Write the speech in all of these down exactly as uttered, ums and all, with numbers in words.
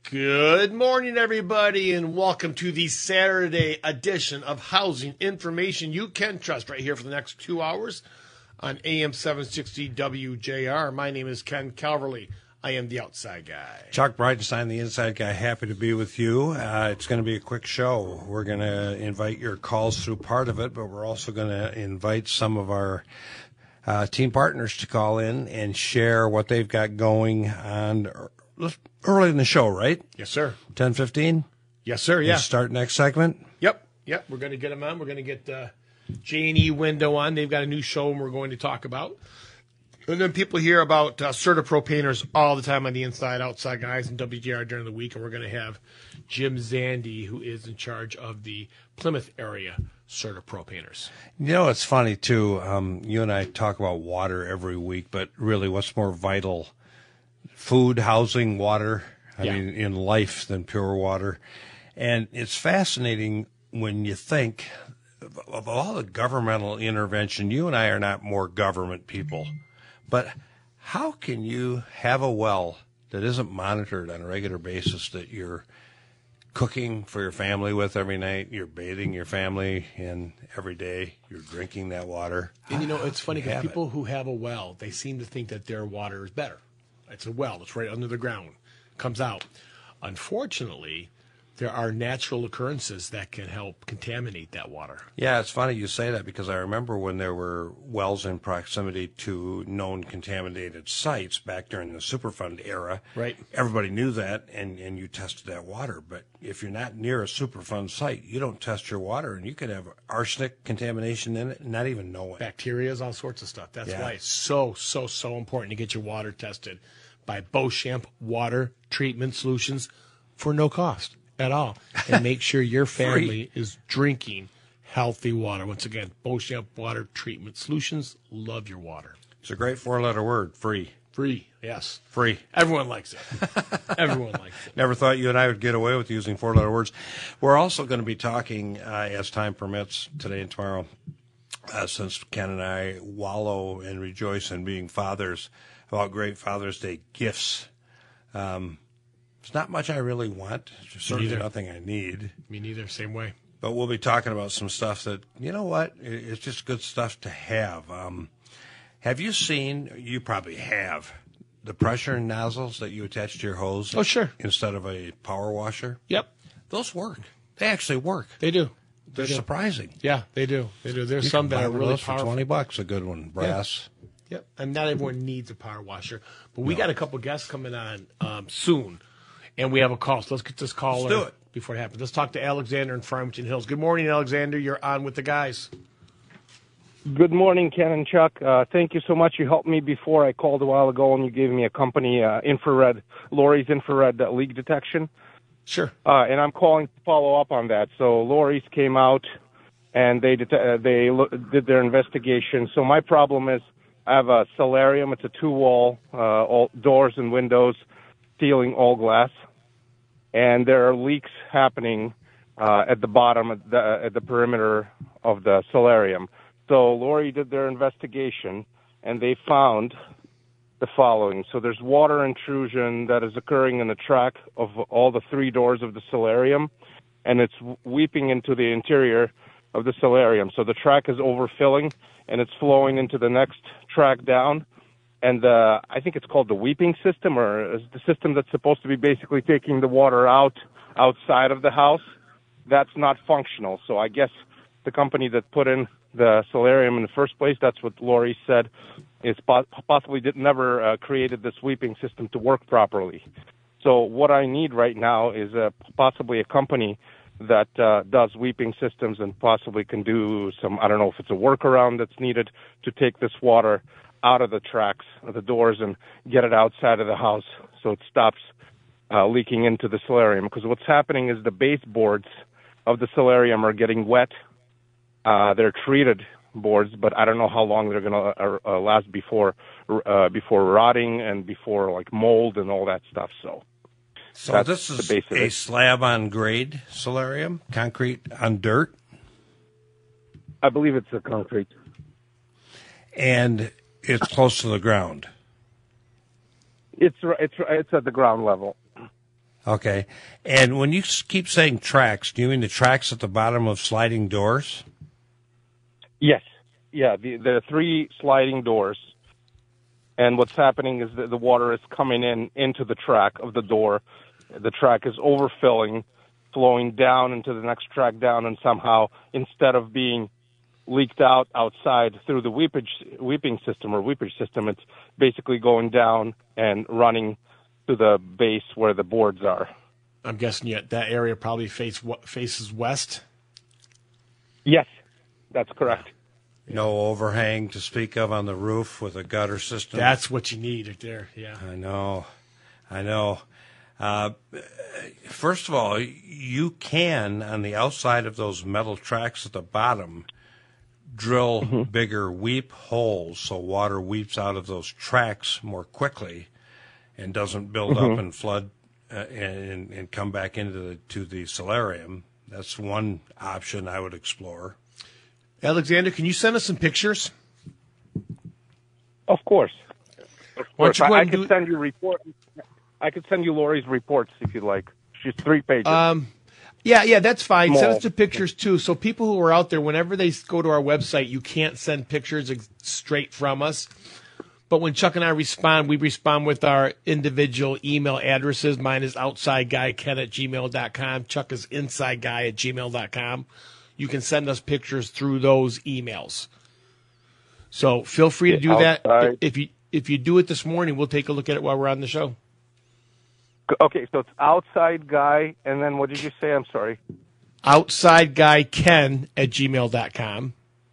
Good morning, everybody, and welcome to the Saturday edition of Housing Information You Can Trust right here for the next two hours on A M seven sixty W J R. My name is Ken Calverley. I am the outside guy. Chuck Breitenstein, the inside guy, happy to be with you. Uh, it's going to be a quick show. We're going to invite your calls through part of it, but we're also going to invite some of our uh, team partners to call in and share what they've got going on early in the show, right? Yes, sir. ten fifteen? Yes, sir, yeah. We'll start next segment? Yep, yep. We're going to get them on. We're going to get uh, J and E Window on. They've got a new show we're going to talk about. And then people hear about uh, CertaPro painters all the time on the Inside Outside Guys and W J R during the week. And we're going to have Jim Zandy, who is in charge of the Plymouth area CertaPro painters. You know, it's funny, too. Um, you and I talk about water every week, but really what's more vital? Food, housing, water, I yeah. mean, in life than pure water. And it's fascinating when you think of, of all the governmental intervention. You and I are not more government people, but how can you have a well that isn't monitored on a regular basis, that you're cooking for your family with every night, you're bathing your family in every day, you're drinking that water? And, you know, it's funny because people it? who have a well, they seem to think that their water is better. It's a well. It's right under the ground. Comes out. Unfortunately, there are natural occurrences that can help contaminate that water. Yeah, it's funny you say that because I remember when there were wells in proximity to known contaminated sites back during the Superfund era. Right. Everybody knew that, and, and you tested that water. But if you're not near a Superfund site, you don't test your water, and you could have arsenic contamination in it and not even know it. Bacteria, all sorts of stuff. That's yeah. why it's so, so, so important to get your water tested by Beauchamp Water Treatment Solutions for no cost at all. And make sure your family is drinking healthy water. Once again, Beauchamp Water Treatment Solutions. Love your water. It's a great four-letter word, free. Free, yes. Free. Everyone likes it. Everyone likes it. Never thought you and I would get away with using four-letter words. We're also going to be talking, uh, as time permits, today and tomorrow, uh, since Ken and I wallow and rejoice in being fathers, about great Father's Day gifts. Um, it's not much I really want. There's certainly nothing I need. Me neither. Same way. But we'll be talking about some stuff that, you know what, it's just good stuff to have. Um, have you seen, you probably have, the pressure nozzles that you attach to your hose? Oh, sure. Instead of a power washer? Yep. Those work. They actually work. They do. They're they do. surprising. Yeah, they do. They do. There's you some that are really those powerful. For twenty bucks, a good one, brass. Yeah. Yep, and not everyone needs a power washer. But we no. got a couple guests coming on um, soon, and we have a call. So let's get this caller let's do it. before it happens. Let's talk to Alexander in Farmington Hills. Good morning, Alexander. You're on with the guys. Good morning, Ken and Chuck. Uh, thank you so much. You helped me before. I called a while ago, and you gave me a company, uh, infrared, Lori's infrared uh, leak detection. Sure. Uh, and I'm calling to follow up on that. So Lori's came out, and they det- uh, they lo- did their investigation. So my problem is, I have a solarium. It's a two-wall, uh, all doors and windows, ceiling all glass, and there are leaks happening uh, at the bottom, at the, at the perimeter of the solarium. So Lori did their investigation, and they found the following. So there's water intrusion that is occurring in the track of all the three doors of the solarium, and it's weeping into the interior of the solarium. So the track is overfilling, and it's flowing into the next track down. And uh, I think it's called the weeping system, or is the system that's supposed to be basically taking the water out outside of the house. That's not functional. So I guess the company that put in the solarium in the first place, that's what Lori said, is possibly did, never uh, created this weeping system to work properly. So what I need right now is uh, possibly a company that uh, does weeping systems and possibly can do some, I don't know if it's a workaround that's needed to take this water out of the tracks of the doors and get it outside of the house so it stops uh, leaking into the solarium. Because what's happening is the baseboards of the solarium are getting wet. Uh, they're treated boards, but I don't know how long they're going to uh, uh, last before uh, before rotting and before like mold and all that stuff. So. So That's this is the a slab on grade solarium, concrete on dirt? I believe it's a concrete. And it's close to the ground? It's it's it's at the ground level. Okay. And when you s- keep saying tracks, do you mean the tracks at the bottom of sliding doors? Yes. Yeah, the, there are three sliding doors. And what's happening is that the water is coming in into the track of the door. The track is overfilling, flowing down into the next track down, and somehow, instead of being leaked out outside through the weepage, weeping system or weepage system, it's basically going down and running to the base where the boards are. I'm guessing yet that area probably face, faces west. Yes, that's correct. No overhang to speak of on the roof with a gutter system. That's what you need right there. Yeah. I know. I know. Uh, first of all, you can, on the outside of those metal tracks at the bottom, drill mm-hmm. bigger weep holes so water weeps out of those tracks more quickly and doesn't build mm-hmm. up and flood uh, and, and come back into the, to the solarium. That's one option I would explore. Alexander, can you send us some pictures? Of course. Of course. I, I could do... send you report. I could send you Lori's reports if you'd like. She's three pages. Um, yeah, yeah, that's fine. Small. Send us the pictures too. So people who are out there, whenever they go to our website, you can't send pictures straight from us. But when Chuck and I respond, we respond with our individual email addresses. Mine is outsideGuyKen at gmail dot com. Chuck is insideguy at gmail dot com. You can send us pictures through those emails. So feel free to do outside. that. If you if you do it this morning, we'll take a look at it while we're on the show. Okay, so it's outside guy, and then what did you say? I'm sorry. OutsideGuyKen at gmail dot com.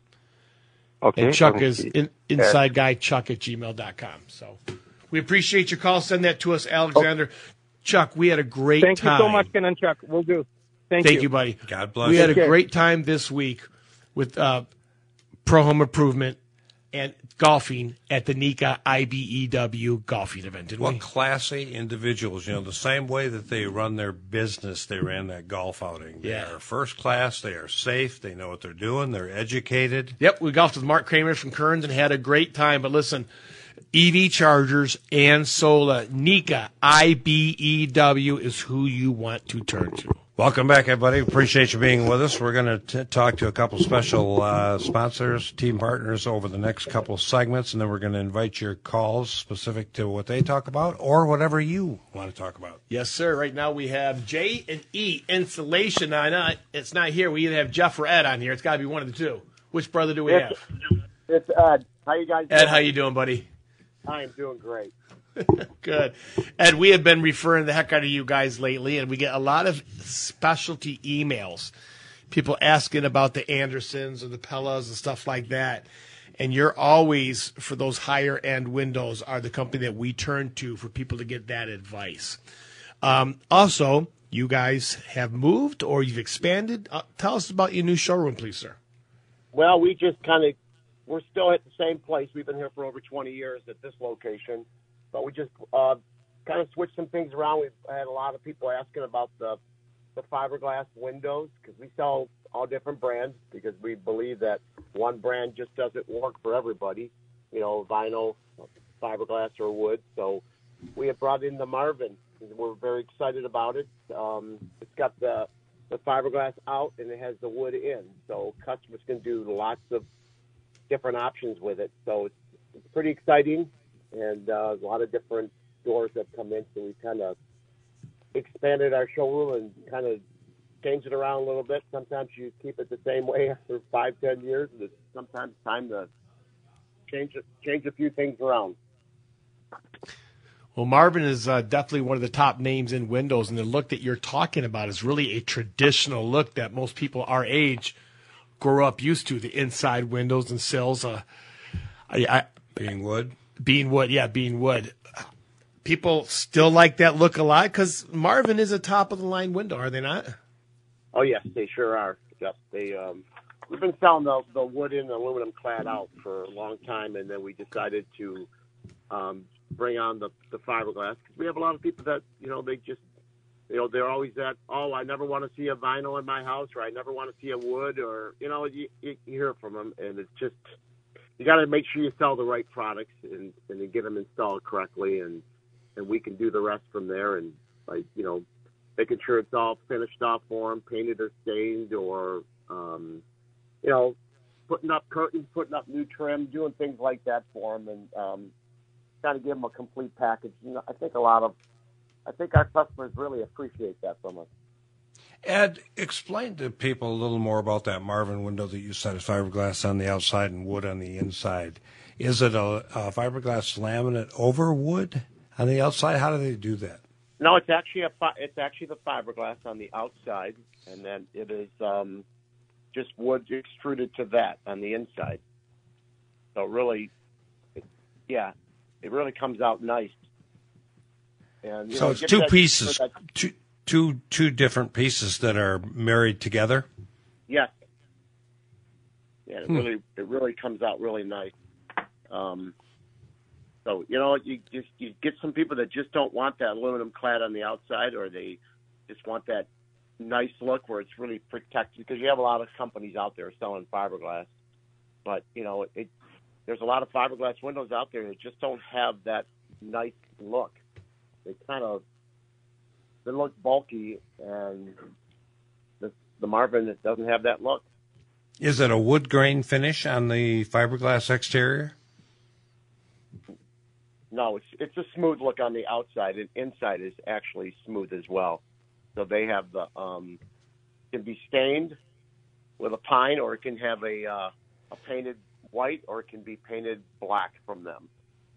Okay. And Chuck is in, InsideGuyChuck at gmail dot com. So we appreciate your call. Send that to us, Alexander. Oh. Chuck, we had a great Thank time. Thank you so much, Ken and Chuck. We'll do. Thank, Thank you. you, buddy. God bless We you. had a Okay. great time this week with uh, Pro Home Improvement and golfing at the NECA I B E W golfing event, didn't What we? classy individuals. You know, the same way that they run their business, they ran that golf outing. They Yeah. are first class. They are safe. They know what they're doing. They're educated. Yep, we golfed with Mark Kramer from Kearns and had a great time. But listen, E V chargers and solar, NECA I B E W is who you want to turn to. Welcome back, everybody. Appreciate you being with us. We're going to talk to a couple special uh, sponsors, team partners over the next couple segments, and then we're going to invite your calls specific to what they talk about or whatever you want to talk about. Yes, sir. Right now we have J and E Insulation. Now, I know it's not here. We either have Jeff or Ed on here. It's got to be one of the two. Which brother do we it's, have? It's Ed. How you guys doing? Ed, how you doing, buddy? I am doing great. Good. Ed, we have been referring the heck out of you guys lately, and we get a lot of specialty emails. People asking about the Andersons or the Pellas and stuff like that. And you're always, for those higher-end windows, are the company that we turn to for people to get that advice. Um, also, you guys have moved or you've expanded. Uh, tell us about your new showroom, please, sir. Well, we just kind of, we're still at the same place. We've been here for over twenty years at this location. But we just uh, kind of switched some things around. We've had a lot of people asking about the, the fiberglass windows because we sell all different brands because we believe that one brand just doesn't work for everybody, you know, vinyl, fiberglass, or wood. So we have brought in the Marvin. We're very excited about it. Um, it's got the, the fiberglass out and it has the wood in. So customers can do lots of different options with it. So it's, it's pretty exciting. And uh, a lot of different doors that come in, so we kind of expanded our showroom and kind of changed it around a little bit. Sometimes you keep it the same way after five, ten years, and it's sometimes time to change it, change a few things around. Well, Marvin is uh, definitely one of the top names in windows, and the look that you're talking about is really a traditional look that most people our age grew up used to, the inside windows and sills. Uh, I, I, Being wood? Being wood, yeah, being wood. People still like that look a lot because Marvin is a top-of-the-line window, are they not? Oh, yes, they sure are. Yes, they. Um, we've been selling the, the wood and aluminum clad out for a long time, and then we decided to um, bring on the, the fiberglass because we have a lot of people that, you know, they just, you know, they're always at, oh, I never want to see a vinyl in my house, or I never want to see a wood, or, you know, you, you hear from them, and it's just, you got to make sure you sell the right products and, and then get them installed correctly, and, and we can do the rest from there. And, like, you know, making sure it's all finished off for them, painted or stained, or um, you know, putting up curtains, putting up new trim, doing things like that for them, and um, kind of give them a complete package. You know, I think a lot of, I think our customers really appreciate that from us. Ed, explain to people a little more about that Marvin window that you said is fiberglass on the outside and wood on the inside. Is it a, a fiberglass laminate over wood on the outside? How do they do that? No, it's actually a fi- it's actually the fiberglass on the outside, and then it is um, just wood extruded to that on the inside. So really, it, yeah, it really comes out nice. And you so know, it's get two that- pieces, that- two, two, two different pieces that are married together. Yes. Yeah, it Hmm. really it really comes out really nice. Um, so you know, you just you get some people that just don't want that aluminum clad on the outside, or they just want that nice look where it's really protected. Because you have a lot of companies out there selling fiberglass, but you know, it there's a lot of fiberglass windows out there that just don't have that nice look. They kind of they look bulky, and the the Marvin it doesn't have that look. Is it a wood grain finish on the fiberglass exterior? No, it's it's a smooth look on the outside, and inside is actually smooth as well. So they have the um, can be stained with a pine, or it can have a uh, a painted white, or it can be painted black from them.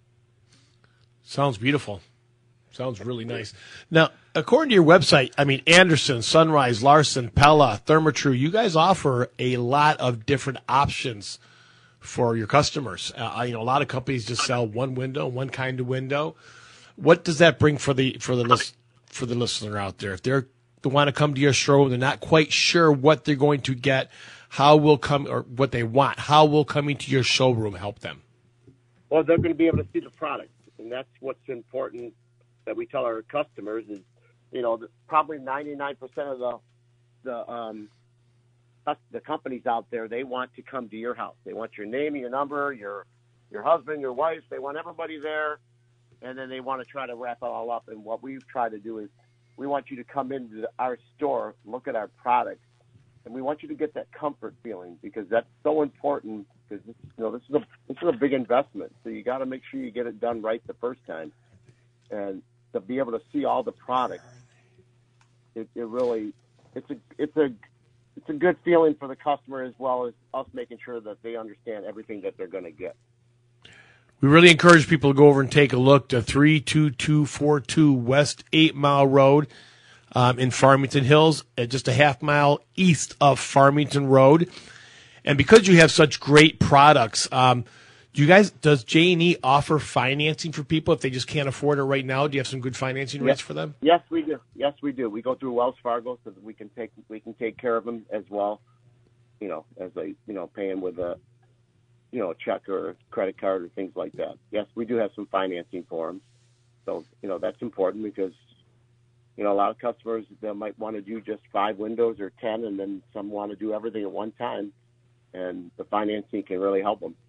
Sounds beautiful. Sounds really nice. Now, according to your website, I mean, Anderson, Sunrise, Larson, Pella, Therma-Tru, you guys offer a lot of different options for your customers. Uh, you know, a lot of companies just sell one window, one kind of window. What does that bring for the for the list, for the listener out there? If they're they want to come to your showroom, they're not quite sure what they're going to get, how will come or what they want, how will coming to your showroom help them? Well, they're going to be able to see the product, and that's what's important that we tell our customers is, you know, probably ninety-nine percent of the the um, the companies out there, they want to come to your house. They want your name, your number, your your husband, your wife. They want everybody there, and then they want to try to wrap it all up. And what we've tried to do is we want you to come into our store, look at our products, and we want you to get that comfort feeling, because that's so important. Because this, you know, this is a this is a big investment, so you got to make sure you get it done right the first time, and to be able to see all the products, it, it really it's a it's a it's a good feeling for the customer, as well as us making sure that they understand everything that they're going to get. We really encourage people to go over and take a look to three two two four two West eight Mile Road um, in Farmington Hills, at just a half mile east of Farmington Road. And because you have such great products, um, do you guys, does J and E offer financing for people if they just can't afford it right now? Do you have some good financing rates Yes. for them? Yes, we do. Yes, we do. We go through Wells Fargo so that we can take we can take care of them as well. You know, as they you know paying with a you know a check or a credit card or things like that. Yes, we do have some financing for them. So you know that's important, because you know a lot of customers, they might want to do just five windows or ten, and then some want to do everything at one time, and the financing can really help them.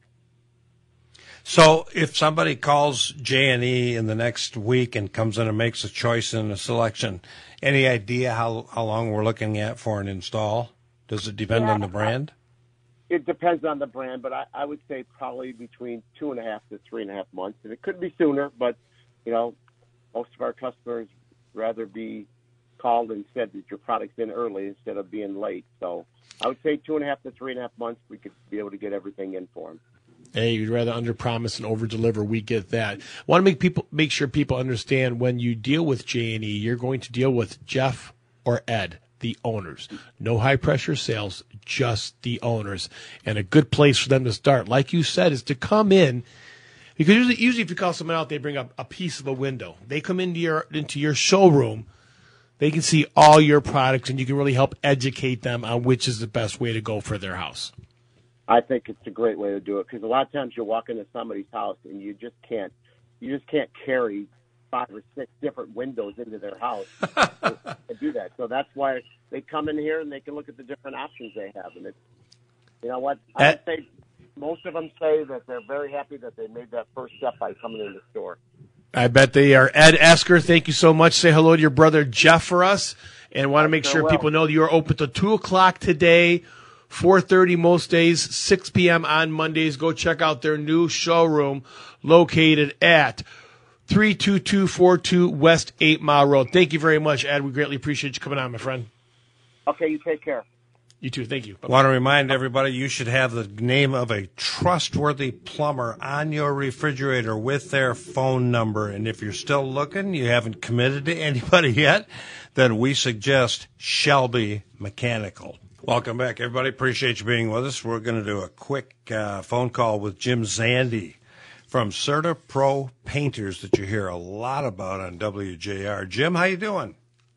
So if somebody calls J and E in the next week and comes in and makes a choice in a selection, any idea how, how long we're looking at for an install? Does it depend Yeah, on the brand? It depends on the brand, but I, I would say probably between two and a half to three and a half months. And it could be sooner, but, you know, most of our customers rather be called and said that your product's in early instead of being late. So I would say two and a half to three and a half months, we could be able to get everything in for them. Hey, you'd rather under promise and over deliver. We get that. Want to make people make sure people understand when you deal with J and E, you're going to deal with Jeff or Ed, the owners. No high pressure sales, just the owners, and a good place for them to start, like you said, is to come in. Because usually, usually if you call someone out, they bring up a piece of a window. They come into your into your showroom. They can see all your products, and you can really help educate them on which is the best way to go for their house. I think it's a great way to do it, because a lot of times you walk into somebody's house and you just can't, you just can't carry five or six different windows into their house to, to do that. So that's why they come in here and they can look at the different options they have. And it's, you know what, I would say most of them say that they're very happy that they made that first step by coming in the store. I bet they are. Ed Esker, thank you so much. Say hello to your brother Jeff for us, and want to make sure will. people know that you are open till two o'clock today, four thirty most days, six p.m. on Mondays. Go check out their new showroom located at three two two four two West eight Mile Road. Thank you very much, Ed. We greatly appreciate you coming on, my friend. Okay, you take care. You too. Thank you. Bye-bye. Want to remind everybody you should have the name of a trustworthy plumber on your refrigerator with their phone number. And if you're still looking, you haven't committed to anybody yet, then we suggest Shelby Mechanical. Welcome back, everybody. Appreciate you being with us. We're going to do a quick uh, phone call with Jim Zandy from CertaPro Painters that you hear a lot about on W J R. Jim, how you doing?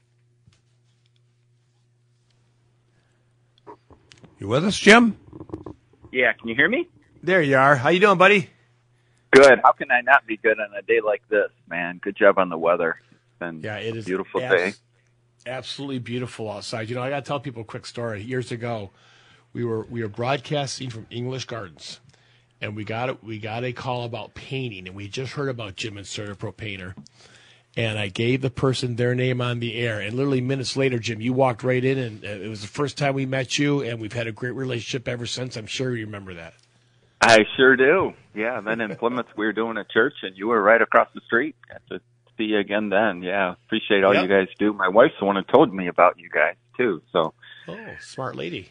You with us, Jim? Yeah, can you hear me? There you are. How you doing, buddy? Good. How can I not be good on a day like this, man? Good job on the weather. It's been Yeah, it a is beautiful abs- day. Absolutely beautiful outside. You know, I got to tell people a quick story. Years ago, we were we were broadcasting from English Gardens, and we got it. We got a call about painting, and we just heard about Jim and CertaPro Painter. And I gave the person their name on the air. And literally minutes later, Jim, you walked right in, and it was the first time we met you, and we've had a great relationship ever since. I'm sure you remember that. I sure do. Yeah, then in Plymouth we were doing a church, and you were right across the street. Got to see you again then. Yeah, appreciate all Yep. you guys do. My wife's the one who told me about you guys, too. So, Oh, smart lady.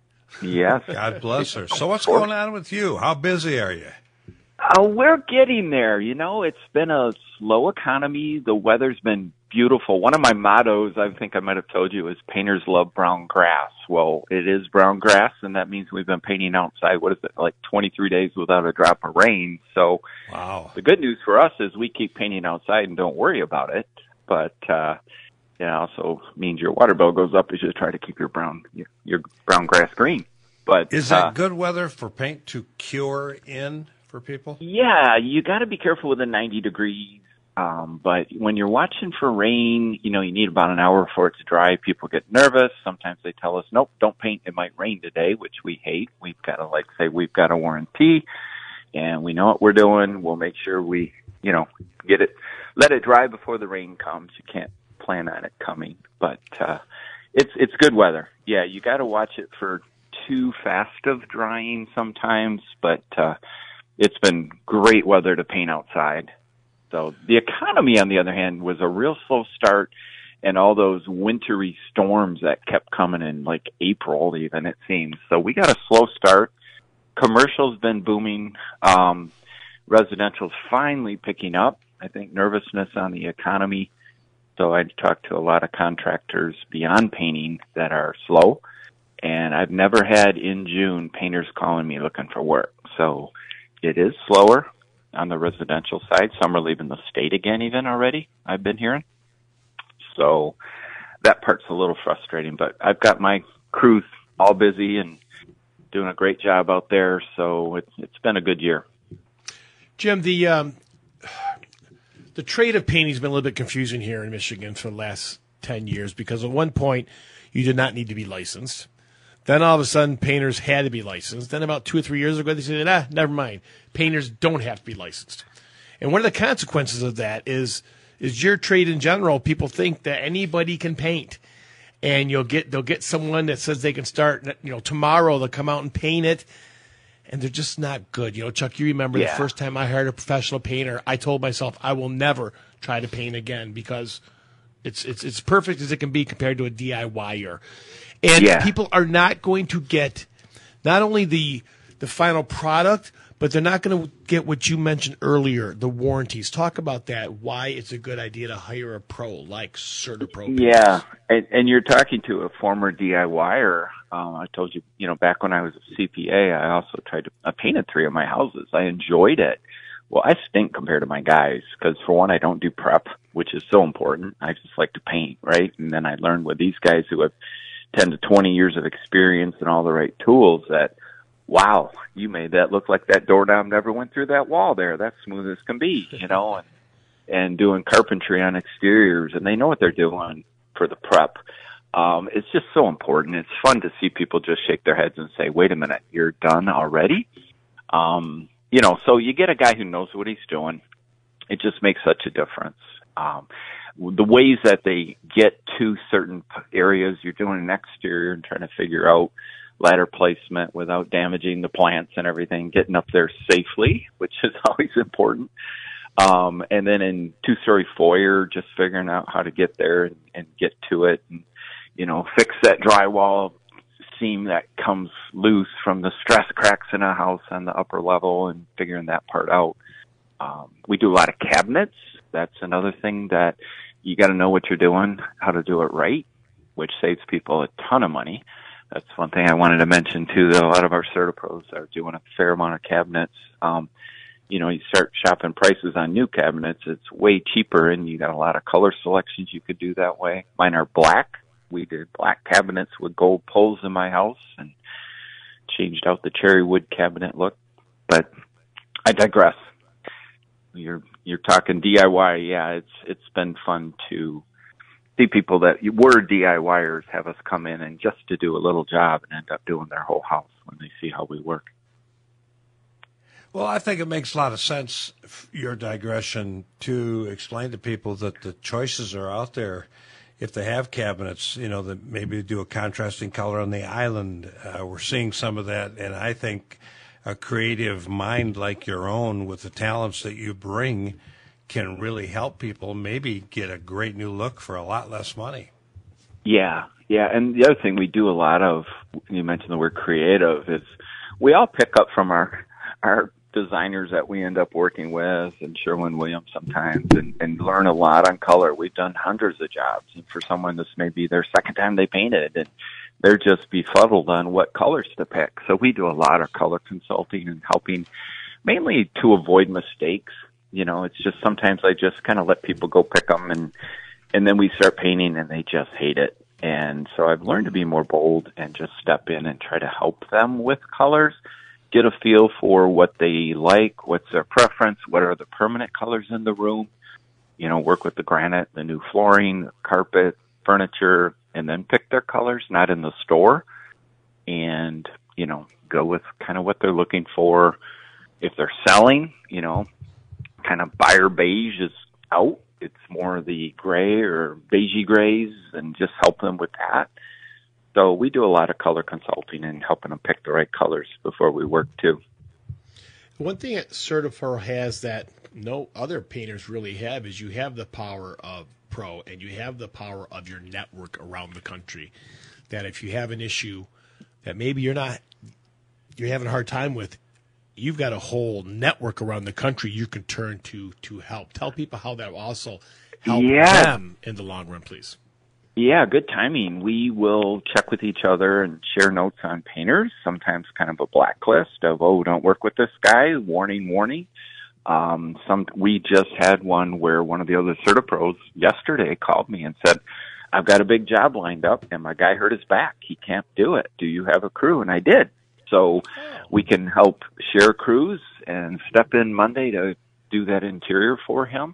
yes. God bless her. So what's going on with you? How busy are you? Uh, we're getting there. You know, it's been a slow economy. The weather's been beautiful. One of my mottos, I think I might have told you, is painters love brown grass. Well, it is brown grass, and that means we've been painting outside, what is it, like twenty-three days without a drop of rain. So Wow. the good news for us is we keep painting outside and don't worry about it. But uh, it also means your water bill goes up as you try to keep your brown your, your brown grass green. But Is that uh, good weather for paint to cure in for people? Yeah, you got to be careful with the ninety degrees. Um, but when you're watching for rain, you know, you need about an hour for it to dry. People get nervous. Sometimes they tell us, nope, don't paint. It might rain today, which we hate. We've got to like say we've got a warranty and we know what we're doing. We'll make sure we, you know, get it, let it dry before the rain comes. You can't plan on it coming, but, uh, it's, it's good weather. Yeah. You got to watch it for too fast of drying sometimes, but, uh, it's been great weather to paint outside. So the economy, on the other hand, was a real slow start, and all those wintry storms that kept coming in like April even, it seems. So we got a slow start. Commercial's been booming. Um, residential's finally picking up. I think nervousness on the economy. So I talked to a lot of contractors beyond painting that are slow, and I've never had in June painters calling me looking for work. So it is slower on the residential side. Some are leaving the state again even already, I've been hearing. So that part's a little frustrating, but I've got my crew all busy and doing a great job out there. So it's, it's been a good year. Jim, the um, the trade of painting has been a little bit confusing here in Michigan for the last ten years because at one point you did not need to be licensed. Then all of a sudden, painters had to be licensed. Then about two or three years ago, they said, ah, never mind. Painters don't have to be licensed. And one of the consequences of that is is your trade in general. People think that anybody can paint, and you'll get they'll get someone that says they can start, you know, tomorrow. They'll come out and paint it, and they're just not good. You know, Chuck, you remember Yeah. the first time I hired a professional painter, I told myself I will never try to paint again because it's it's it's perfect as it can be compared to a DIYer. And Yeah. people are not going to get not only the the final product, but they're not going to get what you mentioned earlier, the warranties. Talk about that, why it's a good idea to hire a pro like CertaPro. Yeah, and, and you're talking to a former DIYer. Um, I told you, you know, back when I was a C P A, I also tried to I painted three of my houses. I enjoyed it. Well, I stink compared to my guys because, for one, I don't do prep, which is so important. I just like to paint, right? And then I learned with these guys who have ten to twenty years of experience and all the right tools that, wow, you made that look like that doorknob never went through that wall there. That's smooth as can be, you know, and, and doing carpentry on exteriors, and they know what they're doing for the prep. Um, it's just so important. It's fun to see people just shake their heads and say, wait a minute, you're done already? Um, you know, so you get a guy who knows what he's doing. it just makes such a difference. Um, the ways that they get to certain areas, you're doing an exterior and trying to figure out ladder placement without damaging the plants and everything, getting up there safely, which is always important. Um, and then in two-story foyer, just figuring out how to get there and, and get to it and, you know, fix that drywall seam that comes loose from the stress cracks in a house on the upper level and figuring that part out. Um, we do a lot of cabinets. That's another thing that you got to know what you're doing, how to do it right, which saves people a ton of money. That's one thing I wanted to mention too, that a lot of our CertaPros are doing a fair amount of cabinets. Um, you know, you start shopping prices on new cabinets, it's way cheaper and you got a lot of color selections you could do that way. Mine are black. We did black cabinets with gold pulls in my house and changed out the cherry wood cabinet look. But I digress. You're you're talking D I Y. Yeah, it's it's been fun to see people that were DIYers have us come in and just to do a little job and end up doing their whole house when they see how we work. Well, I think it makes a lot of sense, your digression, to explain to people that the choices are out there. If they have cabinets, you know, that maybe do a contrasting color on the island. Uh, we're seeing some of that, and I think a creative mind like your own with the talents that you bring can really help people maybe get a great new look for a lot less money. Yeah, yeah. And the other thing we do a lot of, you mentioned the word creative, is we all pick up from our our designers that we end up working with and Sherwin-Williams sometimes and, and learn a lot on color. We've done hundreds of jobs. And for someone, this may be their second time they painted and they're just befuddled on what colors to pick. So we do a lot of color consulting and helping mainly to avoid mistakes. You know, it's just sometimes I just kind of let people go pick them and, and then we start painting and they just hate it. And so I've learned to be more bold and just step in and try to help them with colors, get a feel for what they like, what's their preference, what are the permanent colors in the room, you know, work with the granite, the new flooring, carpet, furniture, and then pick their colors, not in the store, and, you know, go with kind of what they're looking for. If they're selling, you know, kind of buyer beige is out. It's more the gray or beigey grays and just help them with that. So we do a lot of color consulting and helping them pick the right colors before we work too. One thing that CertaPro has that no other painters really have is you have the power of Pro and you have the power of your network around the country. That if you have an issue that maybe you're not, you're having a hard time with, you've got a whole network around the country you can turn to to help. Tell people how that will also help yeah. them in the long run, please. Yeah, good timing. We will check with each other and share notes on painters, sometimes kind of a blacklist of, oh, don't work with this guy, warning, warning. Um, some we just had one where one of the other CertaPros yesterday called me and said, I've got a big job lined up and my guy hurt his back. He can't do it. Do you have a crew? And I did. So we can help share crews and step in Monday to do that interior for him.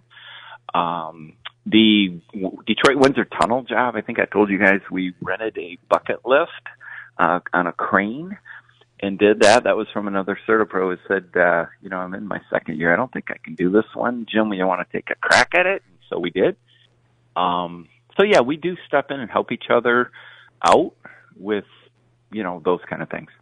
Um, the Detroit Windsor Tunnel job, I think I told you guys we rented a bucket lift uh, on a crane and did that. That was from another CertaPro who said, uh, you know, I'm in my second year. I don't think I can do this one. Jim, you want to take a crack at it? So we did. Um, so, yeah, we do step in and help each other out with, you know, those kind of things.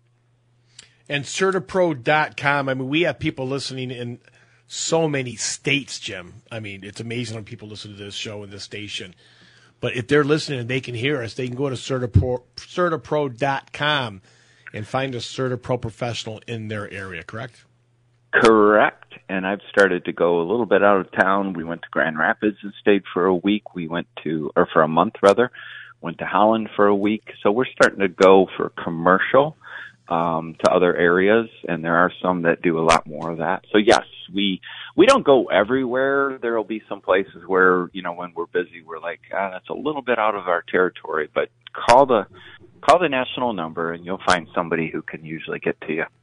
And CertaPro dot com, I mean, we have people listening in so many states, Jim. I mean, it's amazing when people listen to this show and this station. But if they're listening and they can hear us, they can go to CertaPro, CertaPro dot com and find a CertaPro professional in their area, correct? Correct. And I've started to go a little bit out of town. We went to Grand Rapids and stayed for a week. We went to, or for a month rather, went to Holland for a week. So we're starting to go for commercial um, to other areas, and there are some that do a lot more of that. So yes, we we don't go everywhere. There will be some places where, you know, when we're busy, we're like, ah, that's a little bit out of our territory. But call the call the national number, and you'll find somebody who can usually get to you.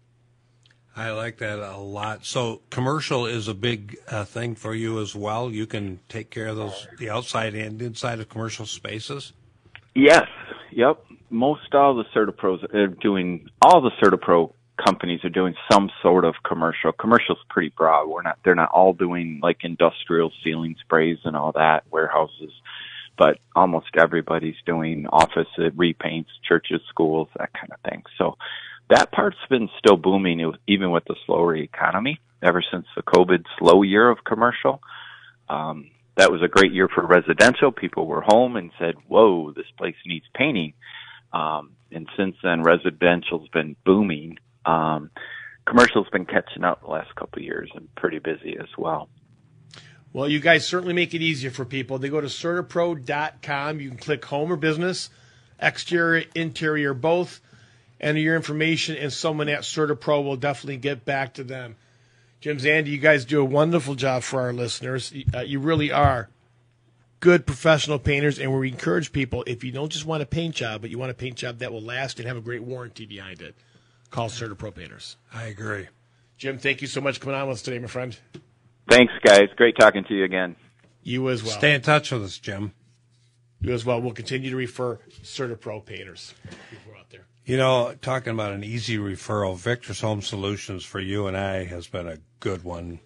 I like that a lot. So commercial is a big uh, thing for you as well. You can take care of those, the outside and inside of commercial spaces. Yes. Yep. Most all the CertaPros are doing, all the CertaPro companies are doing some sort of commercial. Commercial's pretty broad. We're not, they're not all doing like industrial ceiling sprays and all that, warehouses, but almost everybody's doing office repaints, churches, schools, that kind of thing. So that part's been still booming, even with the slower economy, ever since the COVID slow year of commercial. Um, that was a great year for residential. People were home and said, whoa, this place needs painting. Um, and since then, residential's been booming. Um, commercial's been catching up the last couple of years and pretty busy as well. Well, you guys certainly make it easier for people. They go to CertaPro dot com. You can click home or business, exterior, interior, both. Enter your information, and someone at CertaPro will definitely get back to them. Jim Zandi, you guys do a wonderful job for our listeners. Uh, you really are good professional painters, and we encourage people, if you don't just want a paint job, but you want a paint job that will last and have a great warranty behind it, call CertaPro Painters. I agree. Jim, thank you so much for coming on with us today, my friend. Thanks, guys. Great talking to you again. You as well. Stay in touch with us, Jim. You as well. We'll continue to refer CertaPro Painters. People out there. You know, talking about an easy referral, Victor's Home Solutions for you and I has been a good one.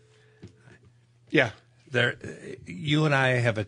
Yeah. There, you and I have a,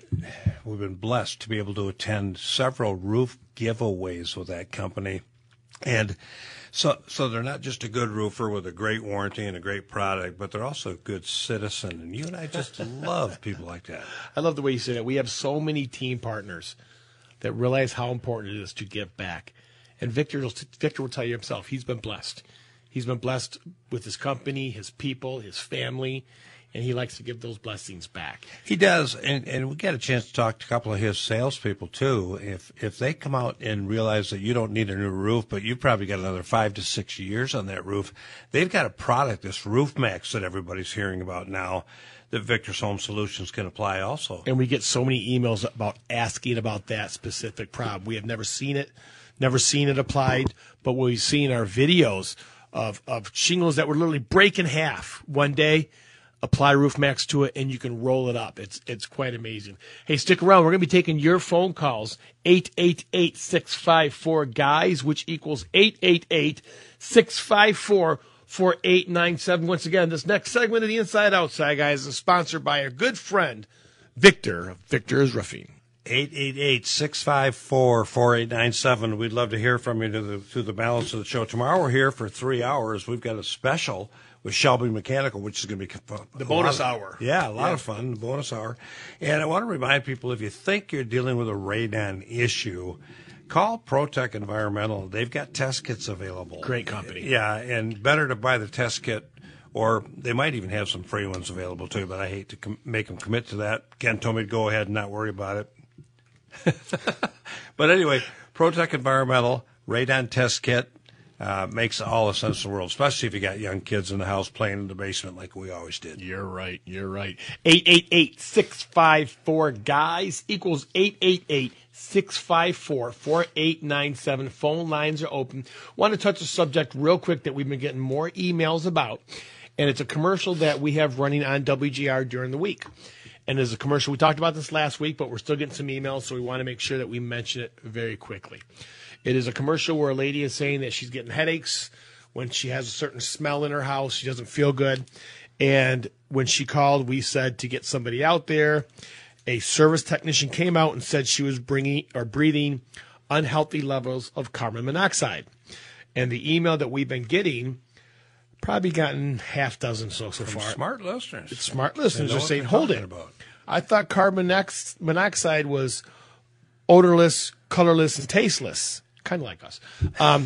we've been blessed to be able to attend several roof giveaways with that company. And so, so they're not just a good roofer with a great warranty and a great product, but they're also a good citizen. And you and I just love people like that. I love the way you say that. We have so many team partners that realize how important it is to give back. And Victor will, Victor will tell you himself, he's been blessed. He's been blessed with his company, his people, his family, and he likes to give those blessings back. He does, and, and we got a chance to talk to a couple of his salespeople, too. If if they come out and realize that you don't need a new roof, but you've probably got another five to six years on that roof, they've got a product, this Roof Max, that everybody's hearing about now, that Victor's Home Solutions can apply also. And we get so many emails about asking about that specific problem. We have never seen it, never seen it applied, but we've seen our videos of, of shingles that were literally break in half one day. Apply Roof Max to it, and you can roll it up. It's it's quite amazing. Hey, stick around. We're going to be taking your phone calls, eight eight eight, six five four, GUYS, which equals eight eight eight, six five four, four eight nine seven. Once again, this next segment of the Inside Outside, guys, is sponsored by our good friend, Victor of Victor's Roofing. eight eight eight, six five four, four eight nine seven. We'd love to hear from you to the, through the balance of the show. Tomorrow we're here for three hours. We've got a special with Shelby Mechanical, which is going to be fun. The bonus of, hour. Yeah, a lot yeah. of fun, the bonus hour. And I want to remind people, if you think you're dealing with a radon issue, call ProTech Environmental. They've got test kits available. Great company. Yeah, and better to buy the test kit, or they might even have some free ones available too, but I hate to com- make them commit to that. Ken told me to go ahead and not worry about it. But anyway, ProTech Environmental, radon test kit. Uh, makes all the sense in the world, especially if you got young kids in the house playing in the basement like we always did. You're right. You're right. eight eight eight, six five four, GUYS equals eight eight eight, six five four, four eight nine seven. Phone lines are open. Want to touch a subject real quick that we've been getting more emails about, and it's a commercial that we have running on W G R during the week. And there's a commercial. We talked about this last week, but we're still getting some emails, so we want to make sure that we mention it very quickly. It is a commercial where a lady is saying that she's getting headaches when she has a certain smell in her house. She doesn't feel good. And when she called, we said to get somebody out there. A service technician came out and said she was bringing or breathing unhealthy levels of carbon monoxide. And the email that we've been getting, probably gotten half dozen so, so From far. smart listeners. It's smart listeners They know are what saying, they're hold talking it. about. I thought carbon monox- monoxide was odorless, colorless, and tasteless. Kind of like us. Um,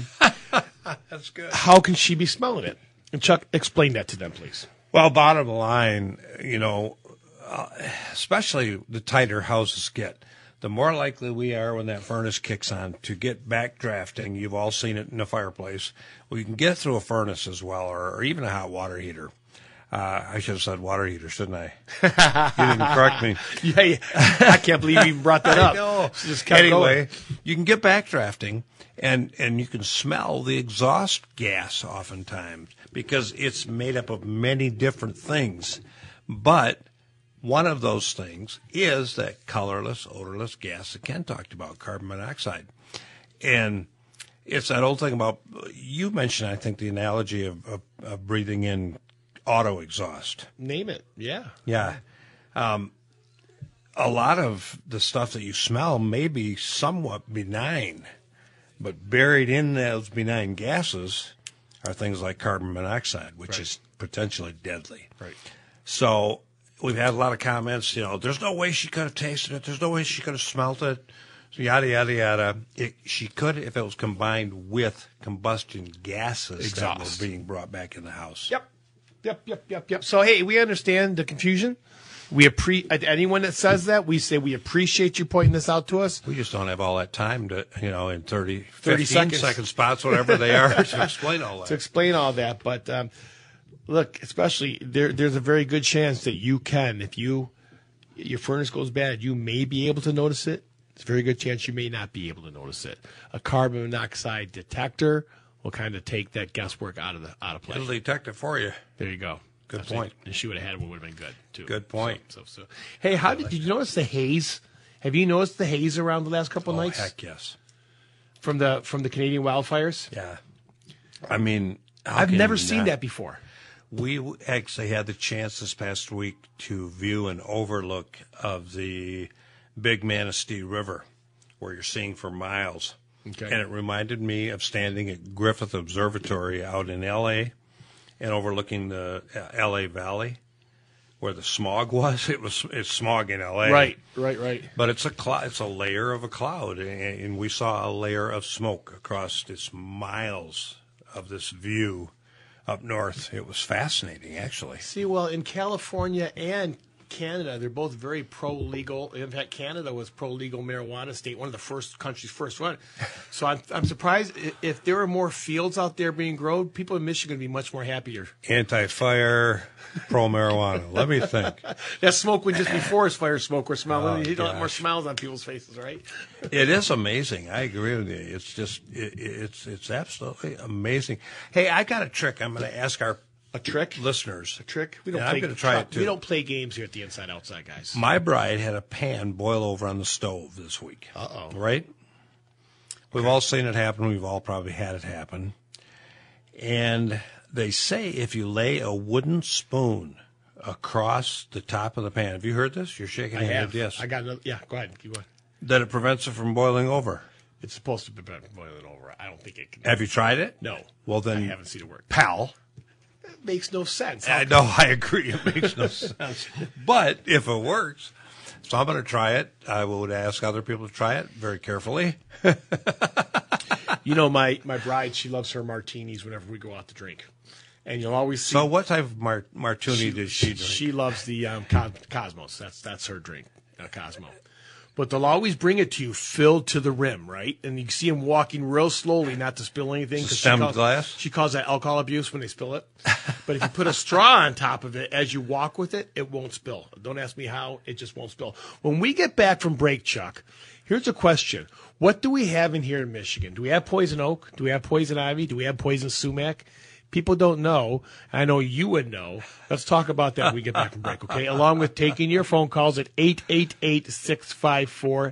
That's good. how can she be smelling it? And Chuck, explain that to them, please. Well, bottom line, you know, uh, especially the tighter houses get, the more likely we are when that furnace kicks on to get backdrafting. You've all seen it in a fireplace. Well, you can get through a furnace as well, or, or even a hot water heater. Uh, I should have said water heater, shouldn't I? You didn't correct me. Yeah, yeah. I can't believe you even brought that up. I know. She just kept Anyway, going. you can get backdrafting, and, and you can smell the exhaust gas oftentimes because it's made up of many different things. But one of those things is that colorless, odorless gas that Ken talked about, carbon monoxide. And It's that old thing about, you mentioned, I think, the analogy of, of, of breathing in auto exhaust. Name it. Yeah. Yeah. Um, a lot of the stuff that you smell may be somewhat benign, but buried in those benign gases are things like carbon monoxide, which Right. is potentially deadly. Right. So we've had a lot of comments, you know, there's no way she could have tasted it. There's no way she could have smelt it. So yada, yada, yada. It, she could if it was combined with combustion gases that Exhaust. were being brought back in the house. Yep. Yep, yep, yep, yep. So, hey, we understand the confusion. We appre- anyone that says that, we say we appreciate you pointing this out to us. We just don't have all that time to, you know, in thirty, thirty fifteen seconds. second spots, whatever they are, to explain all To that. explain all that. But um, look, especially there, there's a very good chance that you can, if you your furnace goes bad, you may be able to notice it. It's a very good chance you may not be able to notice it. A carbon monoxide detector will kind of take that guesswork out of the out of play. It'll detect it for you. There you go. Good That's point. it. If she would have had one, would have been good too. Good point. So, so, so. Hey, how did, did you notice the haze? Have you noticed the haze around the last couple Oh, of nights heck yes. from the from the Canadian wildfires? Yeah. I mean, how I've can never you seen not? that before. We actually had the chance this past week to view an overlook of the Big Manistee River, where you're seeing for miles. Okay. And it reminded me of standing at Griffith Observatory out in L A and overlooking the uh, L A Valley, where the smog was. It was it's smog in L A. Right, right, right. But it's a cl- it's a layer of a cloud, and, and we saw a layer of smoke across this miles of this view up north. It was fascinating, actually. See, well, in California and Canada, they're both very pro-legal. In fact, Canada was pro-legal marijuana state, one of the first countries first run. So I'm, I'm surprised i- if there were more fields out there being grown, people in Michigan would be much more happier. Anti-fire, pro-marijuana. Let me think. That smoke would just be forest fire smoke we're smelling. Oh, you don't have more gosh. smiles on people's faces, right? It is amazing. I agree with you. It's just it, it's it's absolutely amazing. Hey, I got a trick. I'm going to ask our A trick? listeners. A trick? We don't Yeah, play I'm going to try it too. We don't play games here at the Inside Outside, guys. My bride had a pan boil over on the stove this week. Uh-oh. Right? We've all seen it happen. We've all probably had it happen. And they say if you lay a wooden spoon across the top of the pan, have you heard this? You're shaking I your have. head. Yes. I got another. Yeah, go ahead. Keep going. That it prevents it from boiling over. It's supposed to be boiling over. I don't think it can. Have you tried it? No. Well, then, I haven't seen it work. pal. It makes no sense. I know, I agree. It makes no sense. But if it works, so I'm going to try it. I would ask other people to try it very carefully. You know, my, my bride, she loves her martinis whenever we go out to drink. And you'll always see. So what type of mar- martini does she drink? She loves the um, Co- Cosmos. That's that's her drink, uh, Cosmo. But they'll always bring it to you filled to the rim, right? And you see them walking real slowly, not to spill anything. 'cause she Stemmed calls- glass? She calls that alcohol abuse when they spill it. But if you put a straw on top of it, as you walk with it, it won't spill. Don't ask me how. It just won't spill. When we get back from break, Chuck, here's a question. What do we have in here in Michigan? Do we have poison oak? Do we have poison ivy? Do we have poison sumac? People don't know. I know you would know. Let's talk about that when we get back from break, okay? Along with taking your phone calls at eight eight eight, six five four,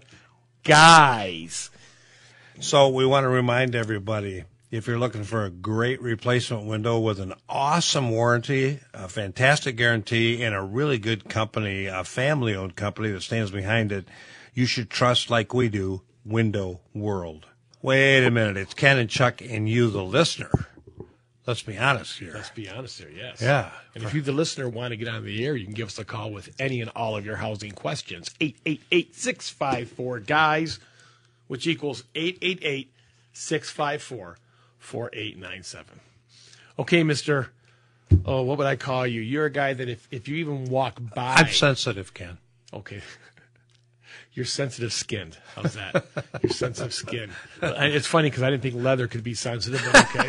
GUYS. So we want to remind everybody, if you're looking for a great replacement window with an awesome warranty, a fantastic guarantee, and a really good company, a family-owned company that stands behind it, you should trust, like we do, Window World. Wait a minute. It's Ken and Chuck and you, the listener. Let's be honest here. Let's be honest here, yes. Yeah. And if you, the listener, want to get on the air, you can give us a call with any and all of your housing questions. eight eight eight, six five four, GUYS, which equals eight eight eight, six five four, four eight nine seven. Okay, Mister Oh, what would I call you? You're a guy that if, if you even walk by. I'm sensitive, Ken. Okay. You're sensitive skinned. How's that? You're sensitive skin. It's funny because I didn't think leather could be sensitive, but okay.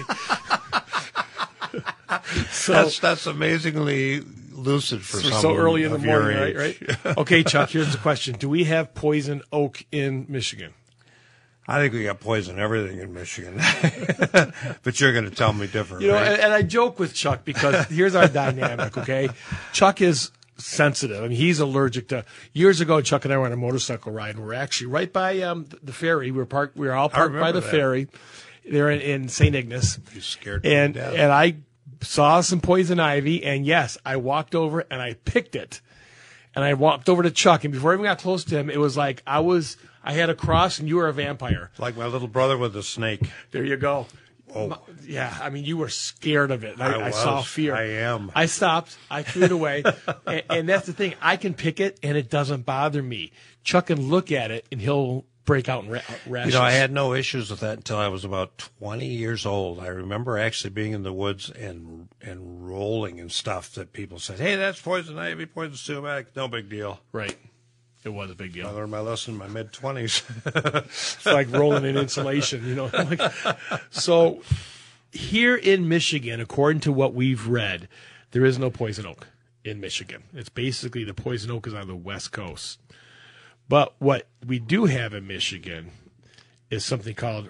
So, That's that's amazingly lucid for so, someone so early in the of your morning, right? age. Right. Okay, Chuck. Here's the question: do we have poison oak in Michigan? I think we got poison everything in Michigan, but you're going to tell me different. You know, right? and, and I joke with Chuck because here's our dynamic. Okay, Chuck is sensitive. I mean, he's allergic to. Years ago, Chuck and I were on a motorcycle ride, and we're actually right by um, the ferry. We were parked. We were all parked by remember the that. ferry. They're in, in Saint Ignace. You scared me And to death. and I saw some poison ivy, and yes, I walked over and I picked it. And I walked over to Chuck, and before I even got close to him, it was like I was I had a cross and you were a vampire. Like my little brother with a snake. There you go. Oh. My- yeah, I mean, you were scared of it. I, I I saw was. fear. I am. I stopped. I threw it away. and, and that's the thing. I can pick it, and it doesn't bother me. Chuck can look at it, and he'll break out in ra- rashes. You know, I had no issues with that until I was about twenty years old. I remember actually being in the woods and and rolling and stuff that people said, "Hey, that's poison ivy, poison sumac, no big deal." Right. It was a big I deal. learned my lesson in my mid twenties. It's like rolling in insulation, you know. Like, so here in Michigan, according to what we've read, there is no poison oak in Michigan. It's basically the poison oak is on the West Coast. But what we do have in Michigan is something called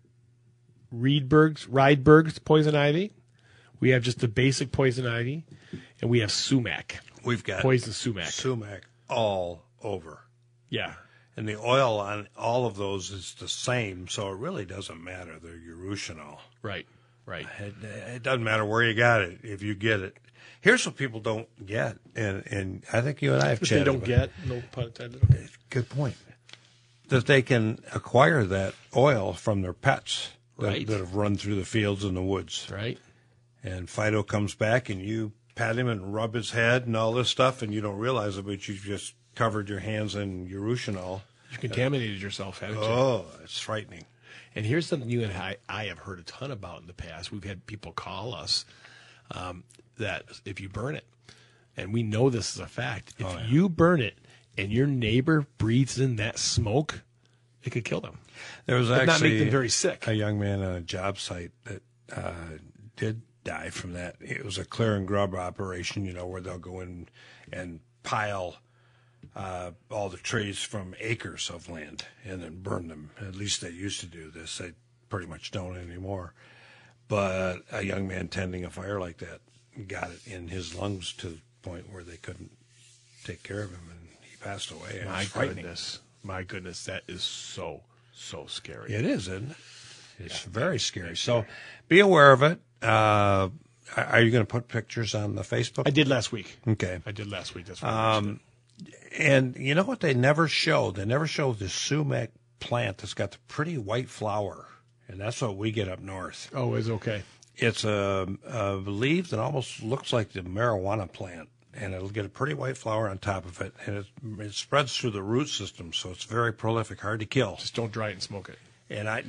Riedberg's, Riedberg's poison ivy. We have just the basic poison ivy, and we have sumac, We've got poison sumac. sumac all over. Yeah. And the oil on all of those is the same, so it really doesn't matter. They're urushiol. Right. Right. It, it doesn't matter where you got it if you get it. Here's what people don't get, and, and I think you and I have Which they chatted don't about get. No pun intended. Okay. Good point. That they can acquire that oil from their pets that, Right. that have run through the fields and the woods. Right. And Fido comes back and you pat him and rub his head and all this stuff, and you don't realize it, but you've just covered your hands in urushiol. You contaminated yourself, haven't you? Oh, it's frightening. And here's something you and I, I have heard a ton about in the past. We've had people call us um, that if you burn it, and we know this is a fact, if Oh, yeah. you burn it and your neighbor breathes in that smoke, it could kill them. There was But not actually make them very sick. a young man on a job site that uh, did die from that. It was a clear and grub operation, you know, where they'll go in and pile uh, all the trees from acres of land and then burn them. At least they used to do this. They pretty much don't anymore. But a young man tending a fire like that got it in his lungs to the point where they couldn't take care of him, and he passed away. And My it's frightening. goodness. My goodness. That is so, so scary. It is, isn't it? It's very scary. So be aware of it. Uh, are you going to put pictures on the Facebook? I did last week. Okay. I did last week. That's what I mentioned And you know what they never show? They never show the sumac plant that's got the pretty white flower. And that's what we get up north. it. Oh, it's okay. It's a, a leaf that almost looks like the marijuana plant. And it'll get a pretty white flower on top of it. And it, it spreads through the root system, so it's very prolific, hard to kill. Just don't dry it and smoke it. And I,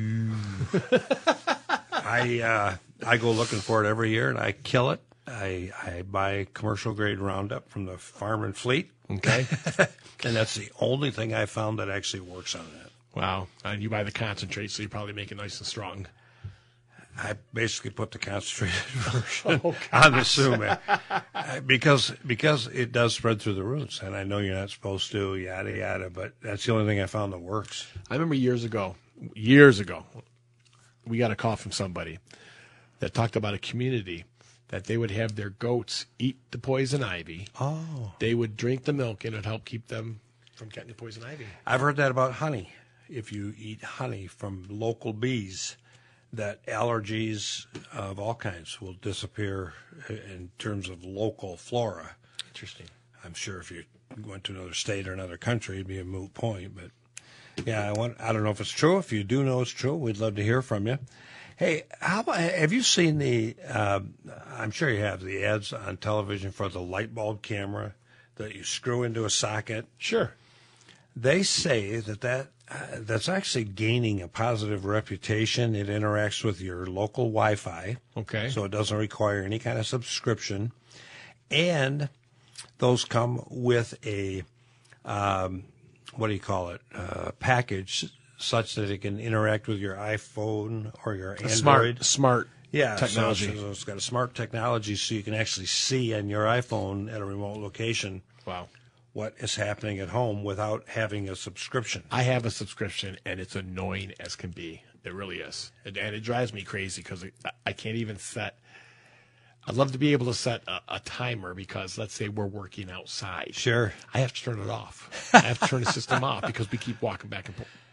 I, uh, I go looking for it every year, and I kill it. I, I buy commercial grade Roundup from the Farm and Fleet, Okay. and that's the only thing I found that actually works on that. Wow. And you buy the concentrate, so you probably make it nice and strong. I basically put the concentrated version Oh, on the sumac uh, because because it does spread through the roots, and I know you're not supposed to, yada yada, but that's the only thing I found that works. I remember years ago, years ago, we got a call from somebody that talked about a community that they would have their goats eat the poison ivy. Oh, They would drink the milk, and it would help keep them from getting the poison ivy. I've heard that about honey. If you eat honey from local bees, that allergies of all kinds will disappear in terms of local flora. Interesting. I'm sure if you went to another state or another country, it'd be a moot point. But yeah, I want. I don't know if it's true. If you do know it's true, we'd love to hear from you. Hey, how about, have you seen the? Uh, I'm sure you have the ads on television for the light bulb camera that you screw into a socket. Sure. They say that, that uh, that's actually gaining a positive reputation. It interacts with your local Wi-Fi. Okay. So it doesn't require any kind of subscription. And those come with a, um, what do you call it, uh, package such that it can interact with your iPhone or your Android. Smart, smart Yeah, technology. So it's, it's got a smart technology so you can actually see on your iPhone at a remote location Wow. what is happening at home without having a subscription. I have a subscription, and it's annoying as can be. It really is. And, and it drives me crazy because I can't even set. I'd love to be able to set a, a timer because let's say we're working outside. Sure. I have to turn it off. I have to turn the system off because we keep walking back and forth.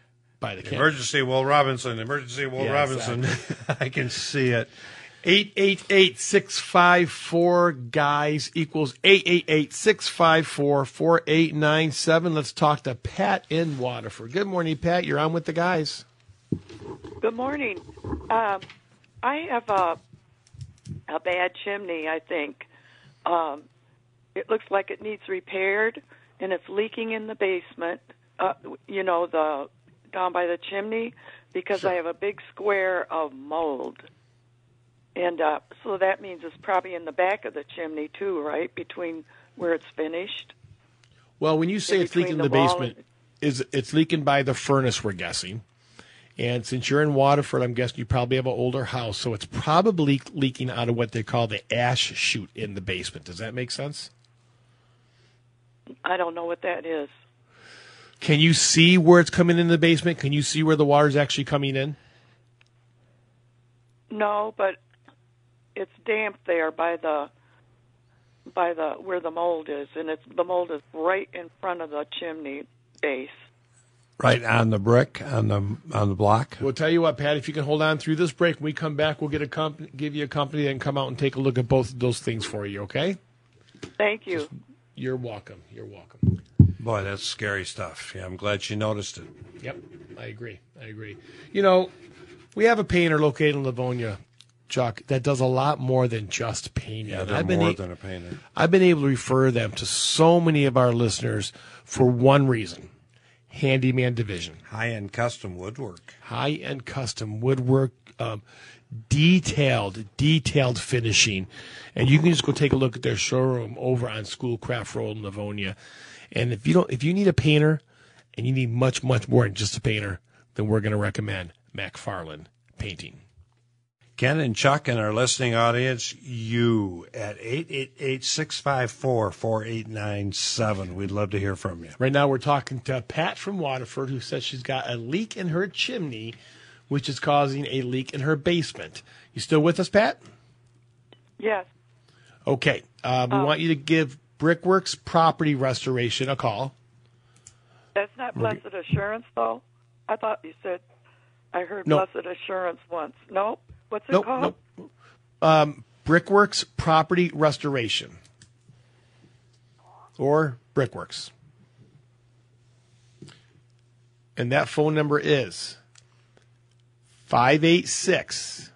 by the camera. Emergency Will Robinson, Emergency Will Yeah, Robinson. I can see it. eight eight eight, six five four, guys equals eight eight eight, six five four, four eight nine seven. Let's talk to Pat in Waterford. Good morning, Pat. You're on with the guys. Good morning. Um, I have a a bad chimney, I think. Um, it looks like it needs repaired, and it's leaking in the basement, uh, you know, the down by the chimney, because Sure. I have a big square of mold. And uh, so that means it's probably in the back of the chimney, too, right, between where it's finished? Well, when you say In it's leaking in the between the wall basement, is it's leaking by the furnace, we're guessing. And since you're in Waterford, I'm guessing you probably have an older house, so it's probably leaking out of what they call the ash chute in the basement. Does that make sense? I don't know what that is. Can you see where it's coming in the basement? Can you see where the water's actually coming in? No, but it's damp there by the by the where the mold is, and it's the mold is right in front of the chimney base. Right on the brick, on the on the block. We'll tell you what, Pat, if you can hold on through this break, when we come back, we'll get a comp- give you a company that can come out and take a look at both of those things for you, okay? Thank you. You're welcome. You're welcome. Boy, that's scary stuff. Yeah, I'm glad she noticed it. Yep, I agree. I agree. You know, we have a painter located in Livonia, Chuck, that does a lot more than just painting. Yeah, they're I've been more a- than a painter. I've been able to refer them to so many of our listeners for one reason: handyman division. High-end custom woodwork. High-end custom woodwork, um, detailed, detailed finishing. And you can just go take a look at their showroom over on Schoolcraft Road in Livonia. And if you don't, if you need a painter and you need much, much more than just a painter, then we're going to recommend McFarland Painting. Ken and Chuck and our listening audience, you at eight eight eight, six five four, four eight nine seven. We'd love to hear from you. Right now we're talking to Pat from Waterford, who says she's got a leak in her chimney, which is causing a leak in her basement. You still with us, Pat? Yes. Okay. Uh, we Oh. want you to give Brickworks Property Restoration a call. That's not Blessed Assurance, though. I thought you said I heard Nope. Blessed Assurance once. No, what's it Nope, called? nope. Um, Brickworks Property Restoration. Or Brickworks. And that phone number is five eight six,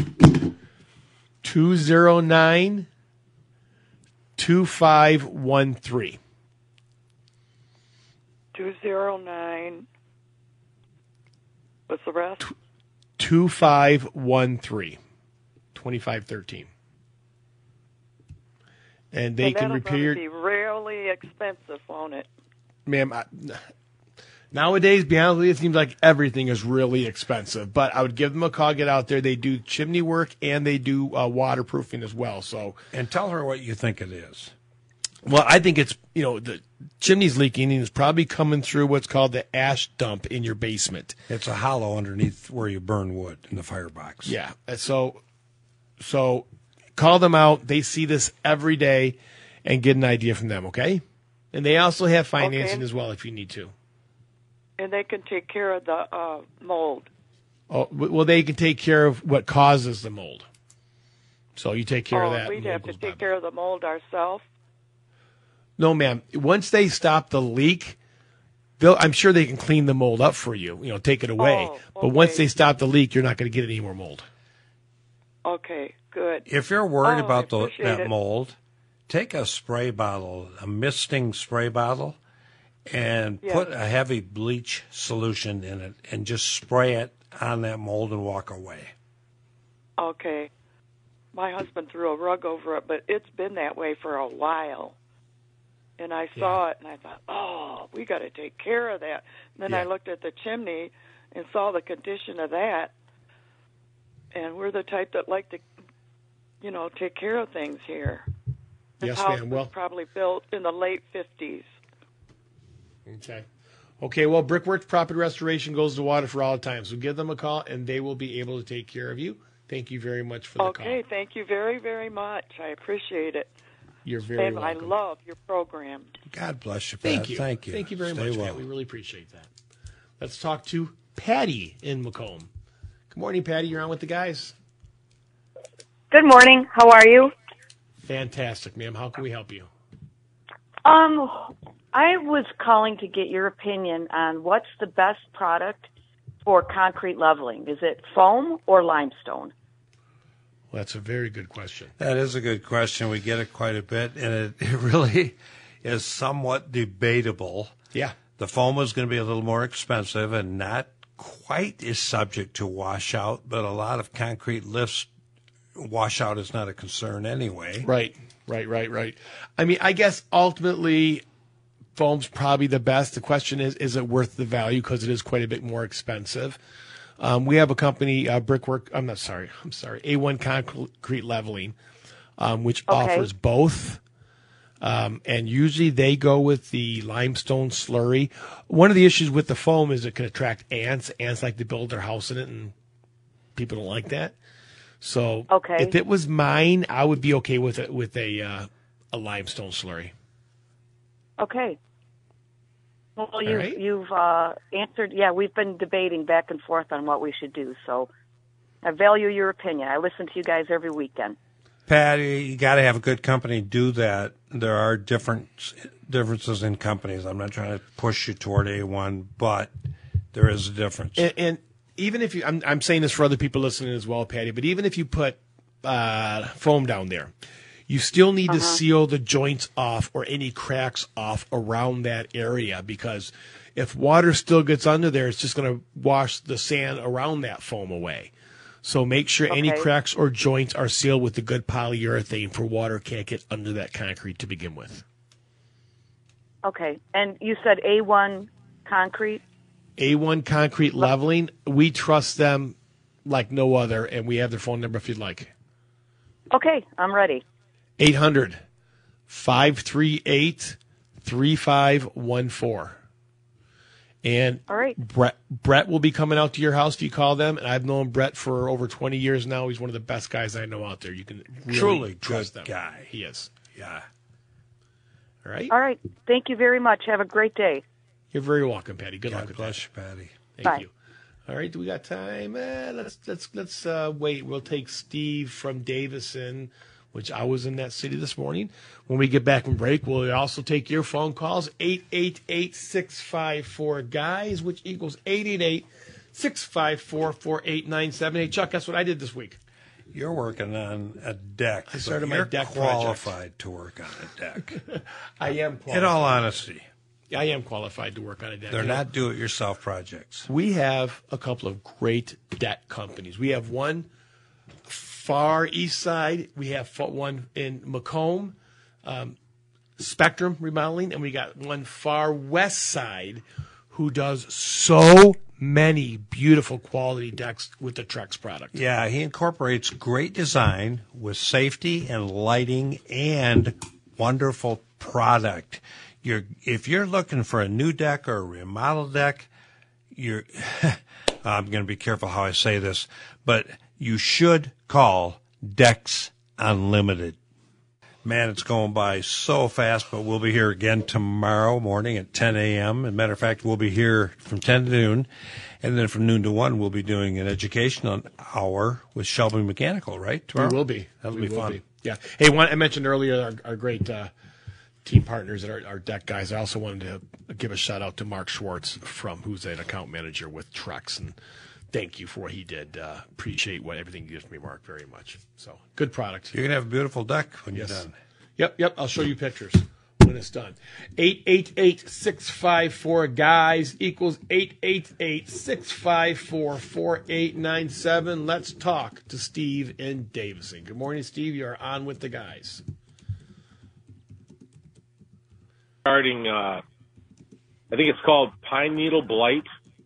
two zero nine, two five one three. Two zero nine. What's the rest? two five one three. twenty-five thirteen. And they and can that'll repair your. be really expensive, won't it? Ma'am, I, nowadays, be honest with you, it seems like everything is really expensive. But I would give them a call, get out there. They do chimney work and they do uh, waterproofing as well. So, And tell her what you think it is. well, I think it's, you know, the chimney's leaking and it's probably coming through what's called the ash dump in your basement. It's a hollow underneath where you burn wood in the firebox. Yeah. And So, so call them out. They see this every day and get an idea from them, okay? And they also have financing Okay. as well if you need to. And they can take care of the uh, mold. Oh, well, they can take care of what causes the mold. So you take care oh, of that. we'd and mold have to goes take by. care of the mold ourselves. No, ma'am. Once they stop the leak, they'll, I'm sure they can clean the mold up for you. You know, take it away. Oh, But once okay. they stop the leak, you're not going to get any more mold. Okay, good. If you're worried Oh, about I the, appreciate that it. mold, take a spray bottle, a misting spray bottle, and Yeah. put a heavy bleach solution in it and just spray it on that mold and walk away. Okay. My husband threw a rug over it, but it's been that way for a while. And I saw it, and I thought, oh, we got to take care of that. And then I Yeah. looked at the chimney and saw the condition of that. And we're the type that like to, you know, take care of things here. This Yes, house ma'am. was Well- probably built in the late fifties. Okay. Okay, well, Brickworks Property Restoration goes to water for all the time. So give them a call, and they will be able to take care of you. Thank you very much for the Okay, call. thank you very, very much. I appreciate it. You're very and welcome. I love your program. God bless you, Pat. Thank you. Thank you. Thank you very Stay much, well. Pat. We really appreciate that. Let's talk to Patty in Macomb. Good morning, Patty. You're on with the guys. Good morning. How are you? Fantastic, ma'am. How can we help you? Um, I was calling to get your opinion on what's the best product for concrete leveling. Is it foam or limestone? Well, that's a very good question. That is a good question. We get it quite a bit, and it, it really is somewhat debatable. Yeah. The foam is going to be a little more expensive and not quite as subject to washout, but a lot of concrete lifts, washout is not a concern anyway. Right, right, right, right. I mean, I guess ultimately foam's probably the best. The question is, is it worth the value? Because it is quite a bit more expensive. Um, we have a company, uh, Brickwork, I'm not sorry, I'm sorry, A one Concrete Leveling, um, which Okay. offers both. Um, and usually they go with the limestone slurry. One of the issues with the foam is it can attract ants. Ants like to build their house in it, and people don't like that. So Okay. if it was mine, I would be okay with it with a uh, a limestone slurry. Okay. Well, All you've, right. you've uh, answered. Yeah, we've been debating back and forth on what we should do. So I value your opinion. I listen to you guys every weekend. Patty, you got to have a good company do that. There are different differences in companies. I'm not trying to push you toward A one, but there is a difference. And, and even if you, I'm, I'm saying this for other people listening as well, Patty, but even if you put uh, foam down there, you still need Uh-huh. to seal the joints off or any cracks off around that area, because if water still gets under there, it's just going to wash the sand around that foam away. So make sure any Okay. cracks or joints are sealed with the good polyurethane, for water can't get under that concrete to begin with. Okay. And you said A one concrete? A one Concrete Leveling, we trust them like no other, and we have their phone number if you'd like. Okay, I'm ready. eight hundred, five three eight, three five one four. And All right. Brett Brett will be coming out to your house if you call them. And I've known Brett for over twenty years now. He's one of the best guys I know out there. You can really Truly trust good them. guy. He is. Yeah. All right. All right. Thank you very much. Have a great day. You're very welcome, Patty. Good luck God with bless that. you, Patty. Thank Bye. you. All right. Do we got time? Eh, let's let's let's uh, wait. We'll take Steve from Davison, which I was in that city this morning. When we get back from break, we'll also take your phone calls, eight eight eight, six five four, GUYS, which equals eight eight eight, six five four, four eight nine seven. Hey, Chuck, guess what I did this week? You're working on a deck. I started so my you're deck qualified to work on a deck. I am qualified. In all honesty, I am qualified to work on a deck. they're You know, not do-it-yourself projects. We have a couple of great deck companies. We have one far east side. We have fo- one in Macomb, um, Spectrum Remodeling, and we got one far west side who does so many beautiful quality decks with the Trex product. Yeah, he incorporates great design with safety and lighting and wonderful product. You're if you're looking for a new deck or a remodel deck, you're I'm going to be careful how I say this, but you should call Decks Unlimited. Man, it's going by so fast, but we'll be here again tomorrow morning at ten a.m. As a matter of fact, we'll be here from ten to noon, and then from noon to one, we'll be doing an educational hour with Shelby Mechanical, right? Tomorrow? We will be. That'll We be will fun. Yeah. Hey, one, I mentioned earlier our, our great uh, team partners and our, our deck guys. I also wanted to give a shout out to Mark Schwartz from who's an account manager with Trex, and thank you for what he did. Uh, appreciate what everything you did for me, Mark, very much. So good product. You're going to have a beautiful deck when Yes. you're done. Yep, yep. I'll show you pictures when it's done. eight eight eight, six five four, GUYS equals eight eight eight, six five four, four eight nine seven. Let's talk to Steve in Davison. Good morning, Steve. You're on with the guys. Regarding, uh, I think it's called pine needle blight.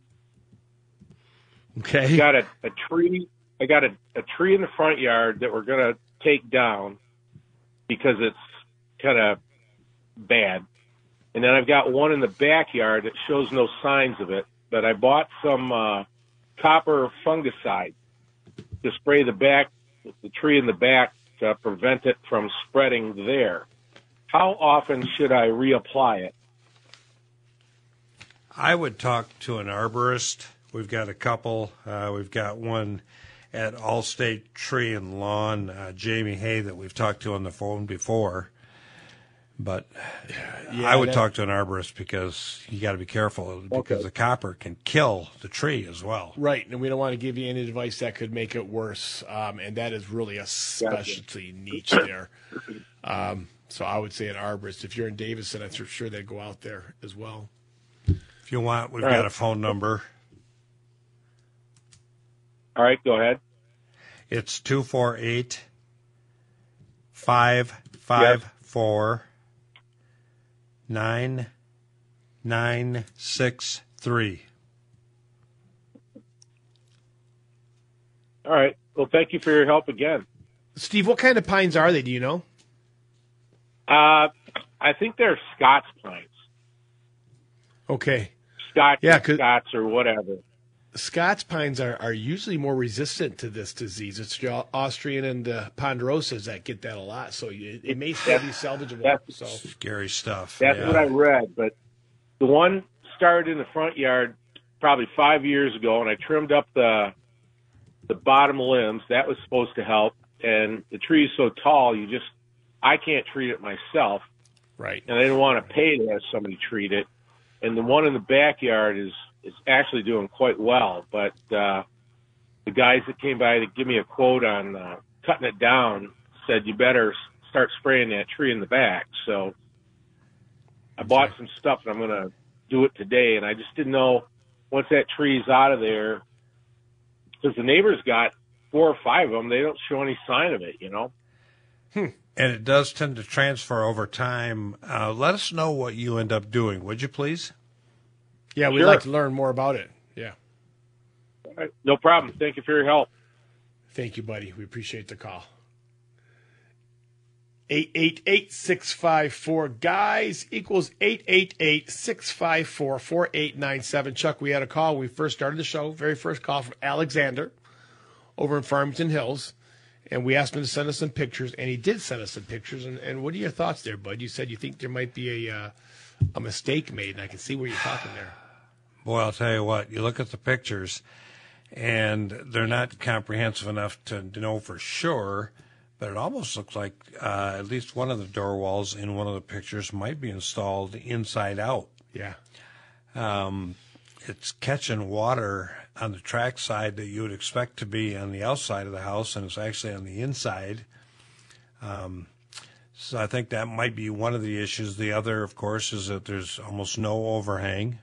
Okay. I got a, a tree. I got a, a tree in the front yard that we're going to take down because it's kind of bad. And then I've got one in the backyard that shows no signs of it, but I bought some uh, copper fungicide to spray the back, the tree in the back to prevent it from spreading there. How often should I reapply it? I would talk to an arborist We've got a couple. Uh, we've got one at Allstate Tree and Lawn, uh, Jamie Hay, that we've talked to on the phone before. But Yeah, I would that- talk to an arborist because you got to be careful because the copper can kill the tree as well. Right, and we don't want to give you any advice that could make it worse. Um, and that is really a specialty niche there. Um, so I would say an arborist. If you're in Davison, I'm sure they'd go out there as well. If you want, we've All got right. a phone number. All right, go ahead. It's two four eight, five five four, nine nine six three. All right. Well, thank you for your help again. Steve, what kind of pines are they? Do you know? Uh, I think they're Scots pines. Okay. Scotch, Yeah, 'cause- Scots or whatever. Scots pines are, are usually more resistant to this disease. It's the Austrian and uh, ponderosas that get that a lot, so it, it may still be salvageable. That's- So Scary stuff. That's yeah. what I read. But the one started in the front yard probably five years ago, and I trimmed up the the bottom limbs. That was supposed to help. And the tree is so tall, you just I can't treat it myself, right. and I didn't want to pay to have somebody treat it. And the one in the backyard is is actually doing quite well. But uh, the guys that came by to give me a quote on uh, cutting it down said you better s- start spraying that tree in the back. So I bought some stuff, and I'm going to do it today. And I just didn't know once that tree's out of there, because the neighbors got four or five of them. They don't show any sign of it, you know. And it does tend to transfer over time. Uh, let us know what you end up doing, would you please? Yeah, we'd Sure. like to learn more about it. Yeah. All right, no problem. Thank you for your help. Thank you, buddy. We appreciate the call. eight eight eight, six five four, guys equals eight eight eight, six five four, four eight nine seven. Chuck, we had a call. We first started the show, very first call from Alexander over in Farmington Hills. And we asked him to send us some pictures, and he did send us some pictures. And, and what are your thoughts there, bud? You said you think there might be a uh, a mistake made, and I can see where you're talking there. Boy, I'll tell you what, you look at the pictures, and they're not comprehensive enough to know for sure, but it almost looks like uh, at least one of the door walls in one of the pictures might be installed inside out. Yeah. Um, it's catching water on the track side that you would expect to be on the outside of the house, and it's actually on the inside. Um, so I think that might be one of the issues. The other, of course, is that there's almost no overhang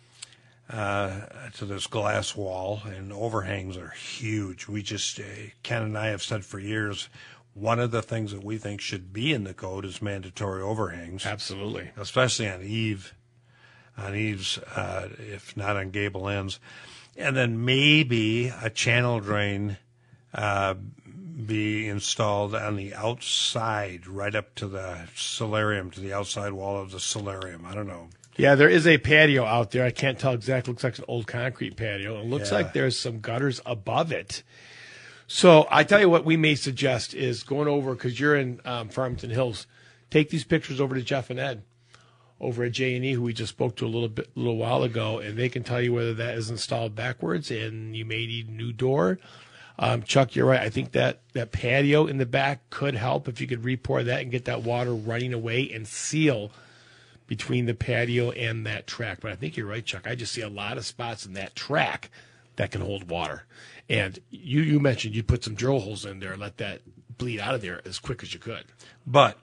uh, to this glass wall, and overhangs are huge. We just, uh, Ken and I have said for years, one of the things that we think should be in the code is mandatory overhangs. Absolutely. Especially on eave, on eaves, uh, if not on gable ends. And then maybe a channel drain uh, be installed on the outside, right up to the solarium, to the outside wall of the solarium. I don't know. Yeah, there is a patio out there. I can't tell exactly. Looks like an old concrete patio. It looks Yeah. like there's some gutters above it. So I tell you what we may suggest is going over, because you're in um, Farmington Hills, take these pictures over to Jeff and Ed over at J and E, who we just spoke to a little bit, a little while ago, and they can tell you whether that is installed backwards and you may need a new door. Um, Chuck, you're right. I think that that patio in the back could help if you could re-pour that and get that water running away and seal between the patio and that track. But I think you're right, Chuck. I just see a lot of spots in that track that can hold water. And you, you mentioned you put some drill holes in there and let that bleed out of there as quick as you could. But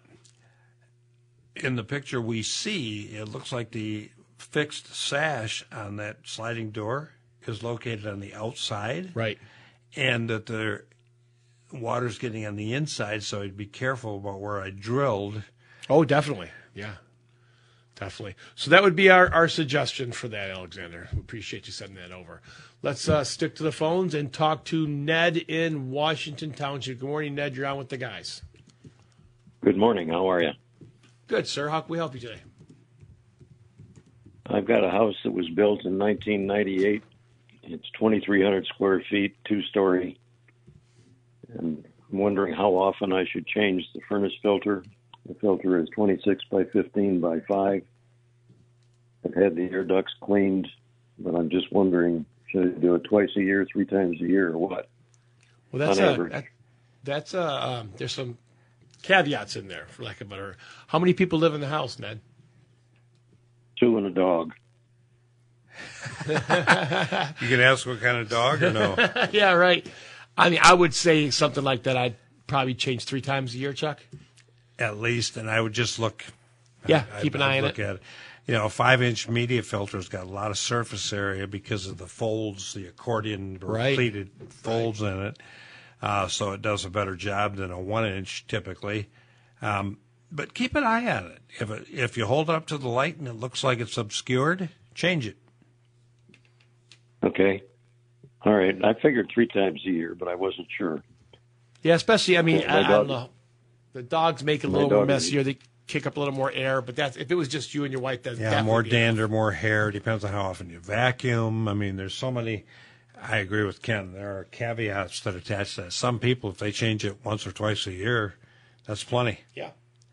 in the picture we see, it looks like the fixed sash on that sliding door is located on the outside. Right. And that the water's getting on the inside, so I'd be careful about where I drilled. Oh, definitely. Yeah, definitely. So that would be our, our suggestion for that, Alexander. We appreciate you sending that over. Let's uh, stick to the phones and talk to Ned in Washington Township. Good morning, Ned. You're on with the guys. Good morning. How are you? Good, sir. How can we help you today? I've got a house that was built in nineteen ninety-eight. It's twenty-three hundred square feet, two-story. And I'm wondering how often I should change the furnace filter. The filter is twenty-six by fifteen by five. I've had the air ducts cleaned, but I'm just wondering if Should I do it twice a year, three times a year, or what? Well, that's On a, average. that, that's a, um, there's some caveats in there, for lack of a better. How many people live in the house, Ned? Two and a dog. You can ask what kind of dog or no? Yeah, right. I mean, I would say something like that. I'd probably change three times a year, Chuck. At least, and I would just look. Yeah, I- keep an I'd eye on look it. at it. You know, a five-inch media filter's got a lot of surface area because of the folds, the accordion or Right. pleated folds in it. Uh, so it does a better job than a one-inch typically. Um, but keep an eye on it. If it, if you hold it up to the light and it looks like it's obscured, change it. Okay. All right. I figured three times a year, but I wasn't sure. Yeah, especially, I mean, Yeah, I, my I don't dog- know. The dogs make it a My little more dog is- messier. They kick up a little more air, but that's if it was just you and your wife, that's Yeah, definitely more be dander, more hair. Depends on how often you vacuum. I mean, there's so many. I agree with Ken. There are caveats that attach to that. Some people, if they change it once or twice a year, that's plenty. Yeah.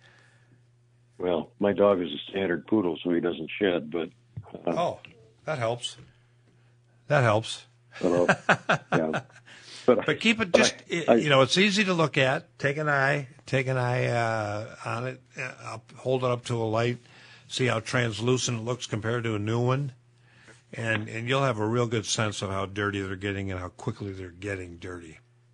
Well, my dog is a standard poodle, so he doesn't shed, but. Uh, Oh, that helps. That helps. but, uh, yeah. But, But keep it but just, I- it- I- you know, it's easy to look at. Take an eye, take an eye uh, on it. Uh, up, hold it up to a light, see how translucent it looks compared to a new one, and and you'll have a real good sense of how dirty they're getting and how quickly they're getting dirty.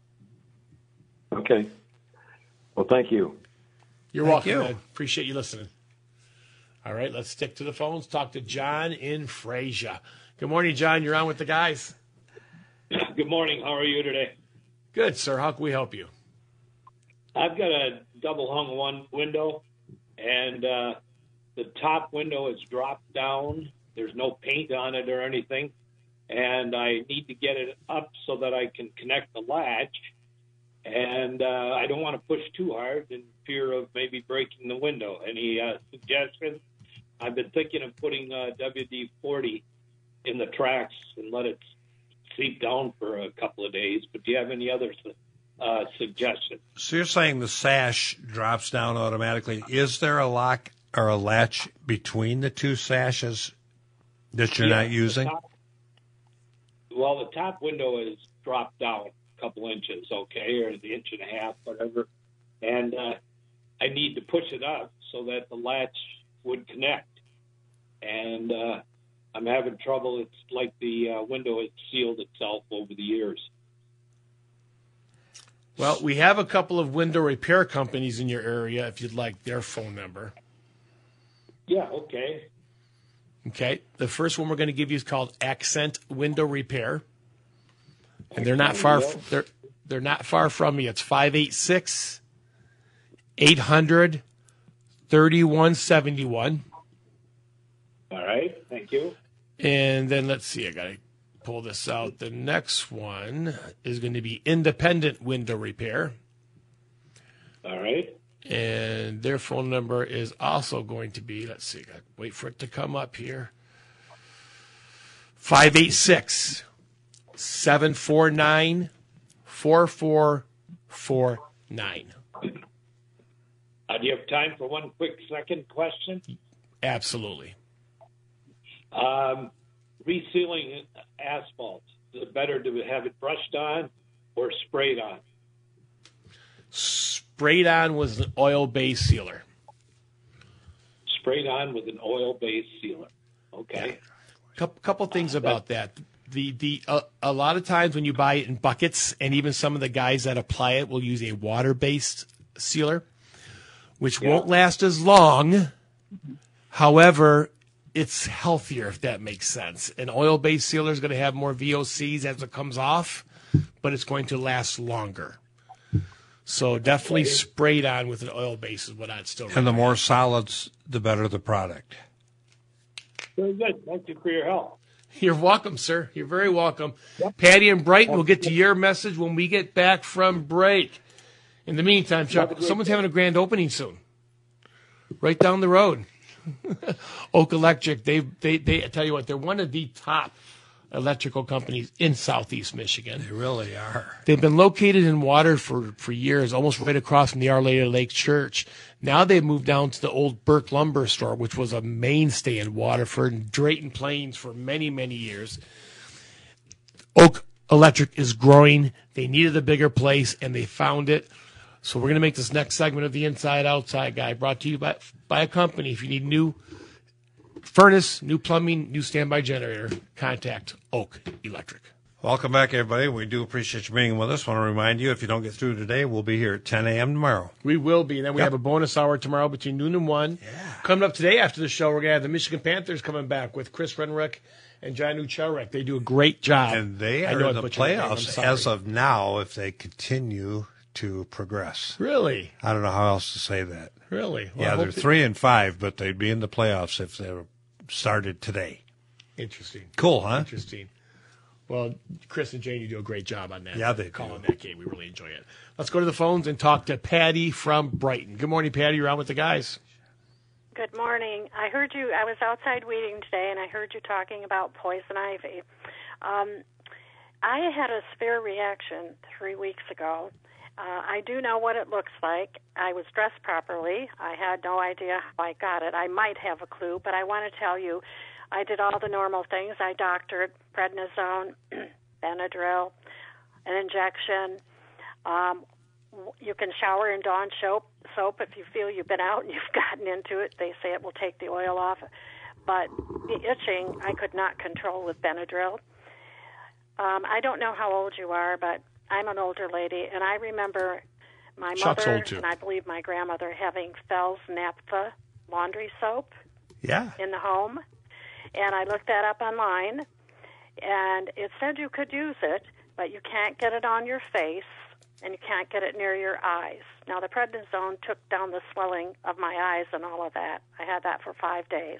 Okay. Well, thank you. You're Thank welcome, you. man. Appreciate you listening. All right, let's stick to the phones. Talk to John in Fraysia. Good morning, John. You're on with the guys. Good morning. How are you today? Good, sir. How can we help you? I've got a double hung one window, and uh, the top window is dropped down. There's no paint on it or anything, and I need to get it up so that I can connect the latch. And uh, I don't want to push too hard in fear of maybe breaking the window. Any uh, suggestions? I've been thinking of putting uh, W D forty in the tracks and let it seep down for a couple of days. But do you have any other uh, suggestions? So you're saying the sash drops down automatically. Is there a lock or a latch between the two sashes that you're Yeah, not the using? top- well, the top window is dropped down a couple inches, okay, or an inch and a half, whatever. And uh, I need to push it up so that the latch would connect. And uh, I'm having trouble. It's like the uh, window has sealed itself over the years. Well, we have a couple of window repair companies in your area if you'd like their phone number. Yeah, okay. Okay. The first one we're going to give you is called Accent Window Repair. And they're not far f- they're they're not far from me. It's five eight six, eight hundred, thirty-one seventy-one. All right. Thank you. And then let's see, I got to pull this out. The next one is going to be Independent Window Repair. All right. And their phone number is also going to be, let's see, got wait for it to come up here. five eight six, seven four nine, four four four nine. Uh, do you have time for one quick second question? Absolutely. Um, resealing asphalt, is it better to have it brushed on or sprayed on? Sprayed on with an oil-based sealer. Sprayed on with an oil-based sealer. Okay. Couple, couple things about that. The the uh, a lot of times when you buy it in buckets, and even some of the guys that apply it will use a water-based sealer, which Yeah. won't last as long. However, it's healthier, if that makes sense. An oil-based sealer is going to have more V O Cs as it comes off, but it's going to last longer. So definitely sprayed on with an oil base is what I'd still And the recommend. more solids, the better the product. Very good. Thank you for your help. You're welcome, sir. You're very welcome. Patty and Brighton, we'll get to your message when we get back from break. In the meantime, Chuck, someone's having a grand opening soon. Right down the road. Oak Electric, they, they, they, I tell you what, they're one of the top electrical companies in Southeast Michigan. They really are. They've been located in Water for, for years, almost right across from the Our Lady of Lake Church. Now they've moved down to the old Burke Lumber Store, which was a mainstay in Waterford and Drayton Plains for many, many years. Oak Electric is growing. They needed a bigger place, and they found it. So we're going to make this next segment of the Inside Outside Guy brought to you by, by a company. If you need new furnace, new plumbing, new standby generator, contact Oak Electric. Welcome back, everybody. We do appreciate you being with us. I want to remind you, if you don't get through today, we'll be here at ten a.m. tomorrow. We will be. And then we Yep. have a bonus hour tomorrow between noon and one. Yeah. Coming up today after the show, we're going to have the Michigan Panthers coming back with Chris Renrick and John Uchelrek. They do a great job. And they I are know I in the butchered their name. I'm playoffs sorry. as of now if they continue to progress. Really? I don't know how else to say that. Really? Well, I yeah, hope they're that- three and five, but they'd be in the playoffs if they were started today. Interesting. Cool, huh? Interesting. Well, Chris and Jane, you do a great job on that. Yeah, they calling do. that game. We really enjoy it. Let's go to the phones and talk to Patty from Brighton. Good morning, Patty. You're on with the guys. Good morning. I heard you, I was outside weeding today, and I heard you talking about poison ivy. Um, I had a severe reaction three weeks ago. Uh, I do know what it looks like. I was dressed properly. I had no idea how I got it. I might have a clue, but I want to tell you, I did all the normal things. I doctored prednisone, Benadryl, an injection. Um, you can shower in Dawn soap, soap if you feel you've been out and you've gotten into it. They say it will take the oil off. But the itching, I could not control with Benadryl. Um, I don't know how old you are, but I'm an older lady, and I remember my Chuck's mother old, too. and I believe my grandmother having Fels Naphtha laundry soap Yeah. in the home. And I looked that up online, and it said you could use it, but you can't get it on your face, and you can't get it near your eyes. Now, the prednisone took down the swelling of my eyes and all of that. I had that for five days.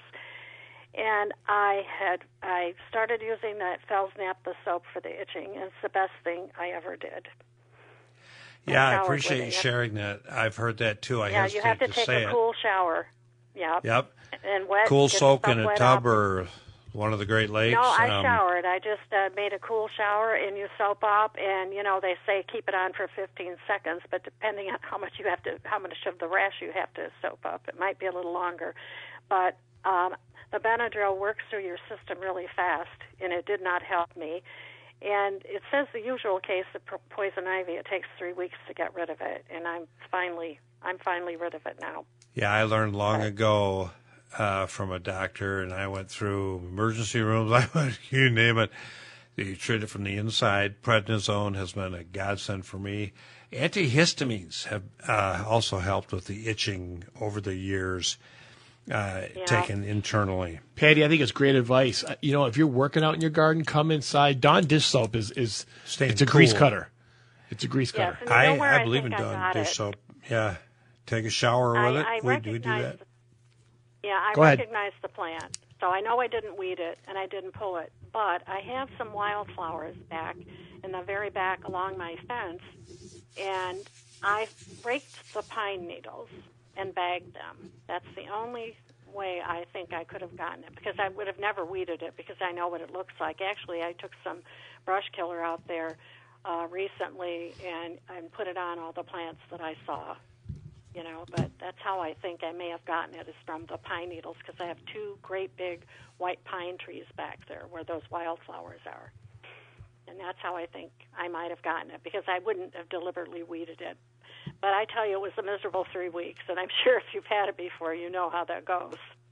And I had I started using that Fels Naphtha soap for the itching, and it's the best thing I ever did. Yeah, I showered appreciate with you it. sharing that. I've heard that too. I yeah, you have hesitate to to take say a it. cool shower. Yep. Yep. And wet. Cool get the soak stuff in a wet tub off. or one of the Great Lakes. No, I um, showered. I just uh, made a cool shower, and you soap up, and you know they say keep it on for fifteen seconds, but depending on how much you have to, how much of the rash you have to soap up, it might be a little longer. But um, the Benadryl works through your system really fast, and it did not help me. And it says the usual case of po- poison ivy, it takes three weeks to get rid of it, and I'm finally, I'm finally rid of it now. Yeah, I learned long ago uh, from a doctor, and I went through emergency rooms. I went, you name it. You treat it from the inside. Prednisone has been a godsend for me. Antihistamines have uh, also helped with the itching over the years, uh, Yeah. taken internally. Patty, I think it's great advice. Uh, You know, if you're working out in your garden, come inside. Dawn dish soap is, is Staying it's a grease cool. cutter. It's a grease Yes, cutter. and you know where I, I I believe in think I Dawn got dish it? soap. Yeah, take a shower with I, it. I we, we do recognize that. Yeah, I Go ahead. recognize the plant. So I know I didn't weed it and I didn't pull it. But I have some wildflowers back in the very back along my fence. And I raked the pine needles and bagged them. That's the only way I think I could have gotten it, because I would have never weeded it because I know what it looks like. Actually, I took some brush killer out there uh, recently and, and put it on all the plants that I saw. You know, but that's how I think I may have gotten it, is from the pine needles, because I have two great big white pine trees back there where those wildflowers are. And that's how I think I might have gotten it, because I wouldn't have deliberately weeded it. But I tell you, it was a miserable three weeks, and I'm sure if you've had it before, you know how that goes.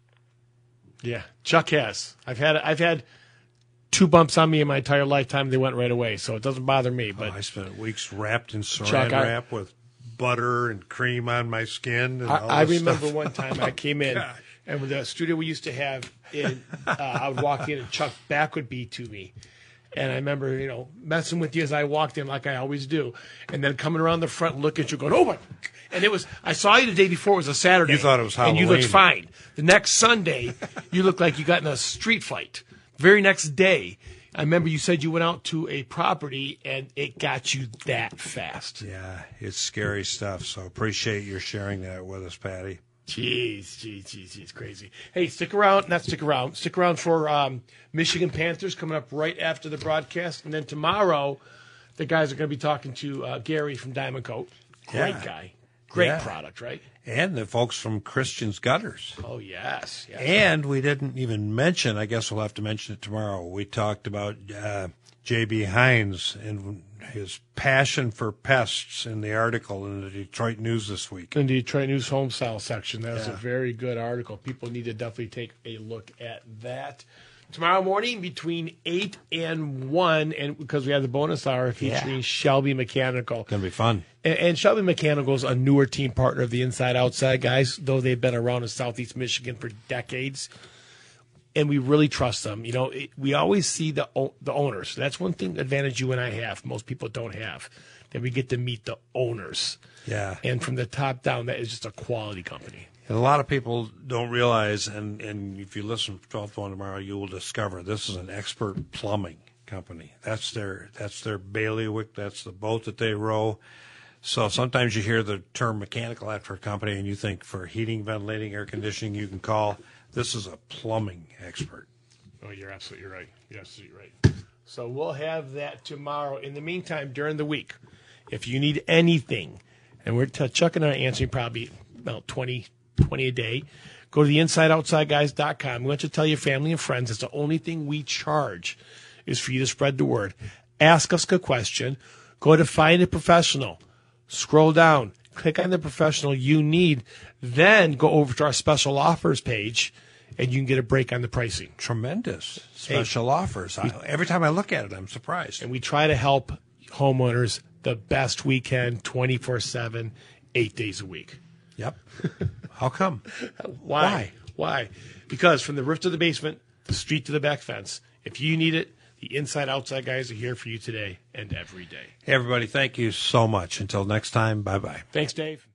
Yeah, Chuck has. I've had I've had two bumps on me in my entire lifetime. They went right away, so it doesn't bother me. But Oh, I spent weeks wrapped in saran Chuck, I- wrap with butter and cream on my skin. And all I, I this remember stuff. one time I came in, Gosh. and with the studio we used to have, in, uh, I would walk in and Chuck back would be to me. And I remember, you know, messing with you as I walked in, like I always do, and then coming around the front and looking at you, going, "Oh my!" And it was, I saw you the day before. It was a Saturday. You thought it was and you looked Halloween. fine. The next Sunday, you looked like you got in a street fight. Very next day, I remember you said you went out to a property and it got you that fast. Yeah, it's scary stuff. So appreciate your sharing that with us, Patty. Jeez, jeez, jeez, jeez, crazy. Hey, stick around, not stick around, stick around for um, Michigan Panthers coming up right after the broadcast. And then tomorrow, the guys are going to be talking to uh, Gary from Diamond Coat. Great Yeah. guy. Great Yeah. product, right? And the folks from Christian's Gutters. Oh, yes. yes. And we didn't even mention, I guess we'll have to mention it tomorrow. We talked about uh, J B. Hines and his passion for pests in the article in the Detroit News this week. In the Detroit News Home Sale section. That was Yeah. a very good article. People need to definitely take a look at that. Tomorrow morning between eight and one, and because we have the bonus hour featuring Yeah. Shelby Mechanical. Going to be fun. And, and Shelby Mechanical is a newer team partner of the Inside Outside guys, though they've been around in Southeast Michigan for decades. And we really trust them. You know, it, we always see the o- the owners. That's one thing advantage you and I have. Most people don't have. That we get to meet the owners. Yeah. And from the top down, that is just a quality company. And a lot of people don't realize, and, and if you listen to twelve to one tomorrow, you will discover this is an expert plumbing company. That's their that's their bailiwick. That's the boat that they row. So sometimes you hear the term mechanical after a company, and you think for heating, ventilating, air conditioning, you can call. This is a plumbing expert. Oh, you're absolutely right. You're absolutely right. So we'll have that tomorrow. In the meantime, during the week, if you need anything, and we're t- Chuck and I are answering probably about twenty, twenty a day, go to the inside outside guys dot com. We want you to tell your family and friends it's the only thing we charge is for you to spread the word. Ask us a question. Go to Find a Professional. Scroll down. Click on the professional you need. Then go over to our special offers page, and you can get a break on the pricing. Tremendous special offers. I, every time I look at it, I'm surprised. And we try to help homeowners the best we can, twenty-four seven, eight days a week. Yep. How come? Why? Why? Because from the roof to the basement, the street to the back fence, if you need it, the inside outside guys are here for you today and every day. Hey, everybody, thank you so much. Until next time, bye-bye. Thanks, Dave.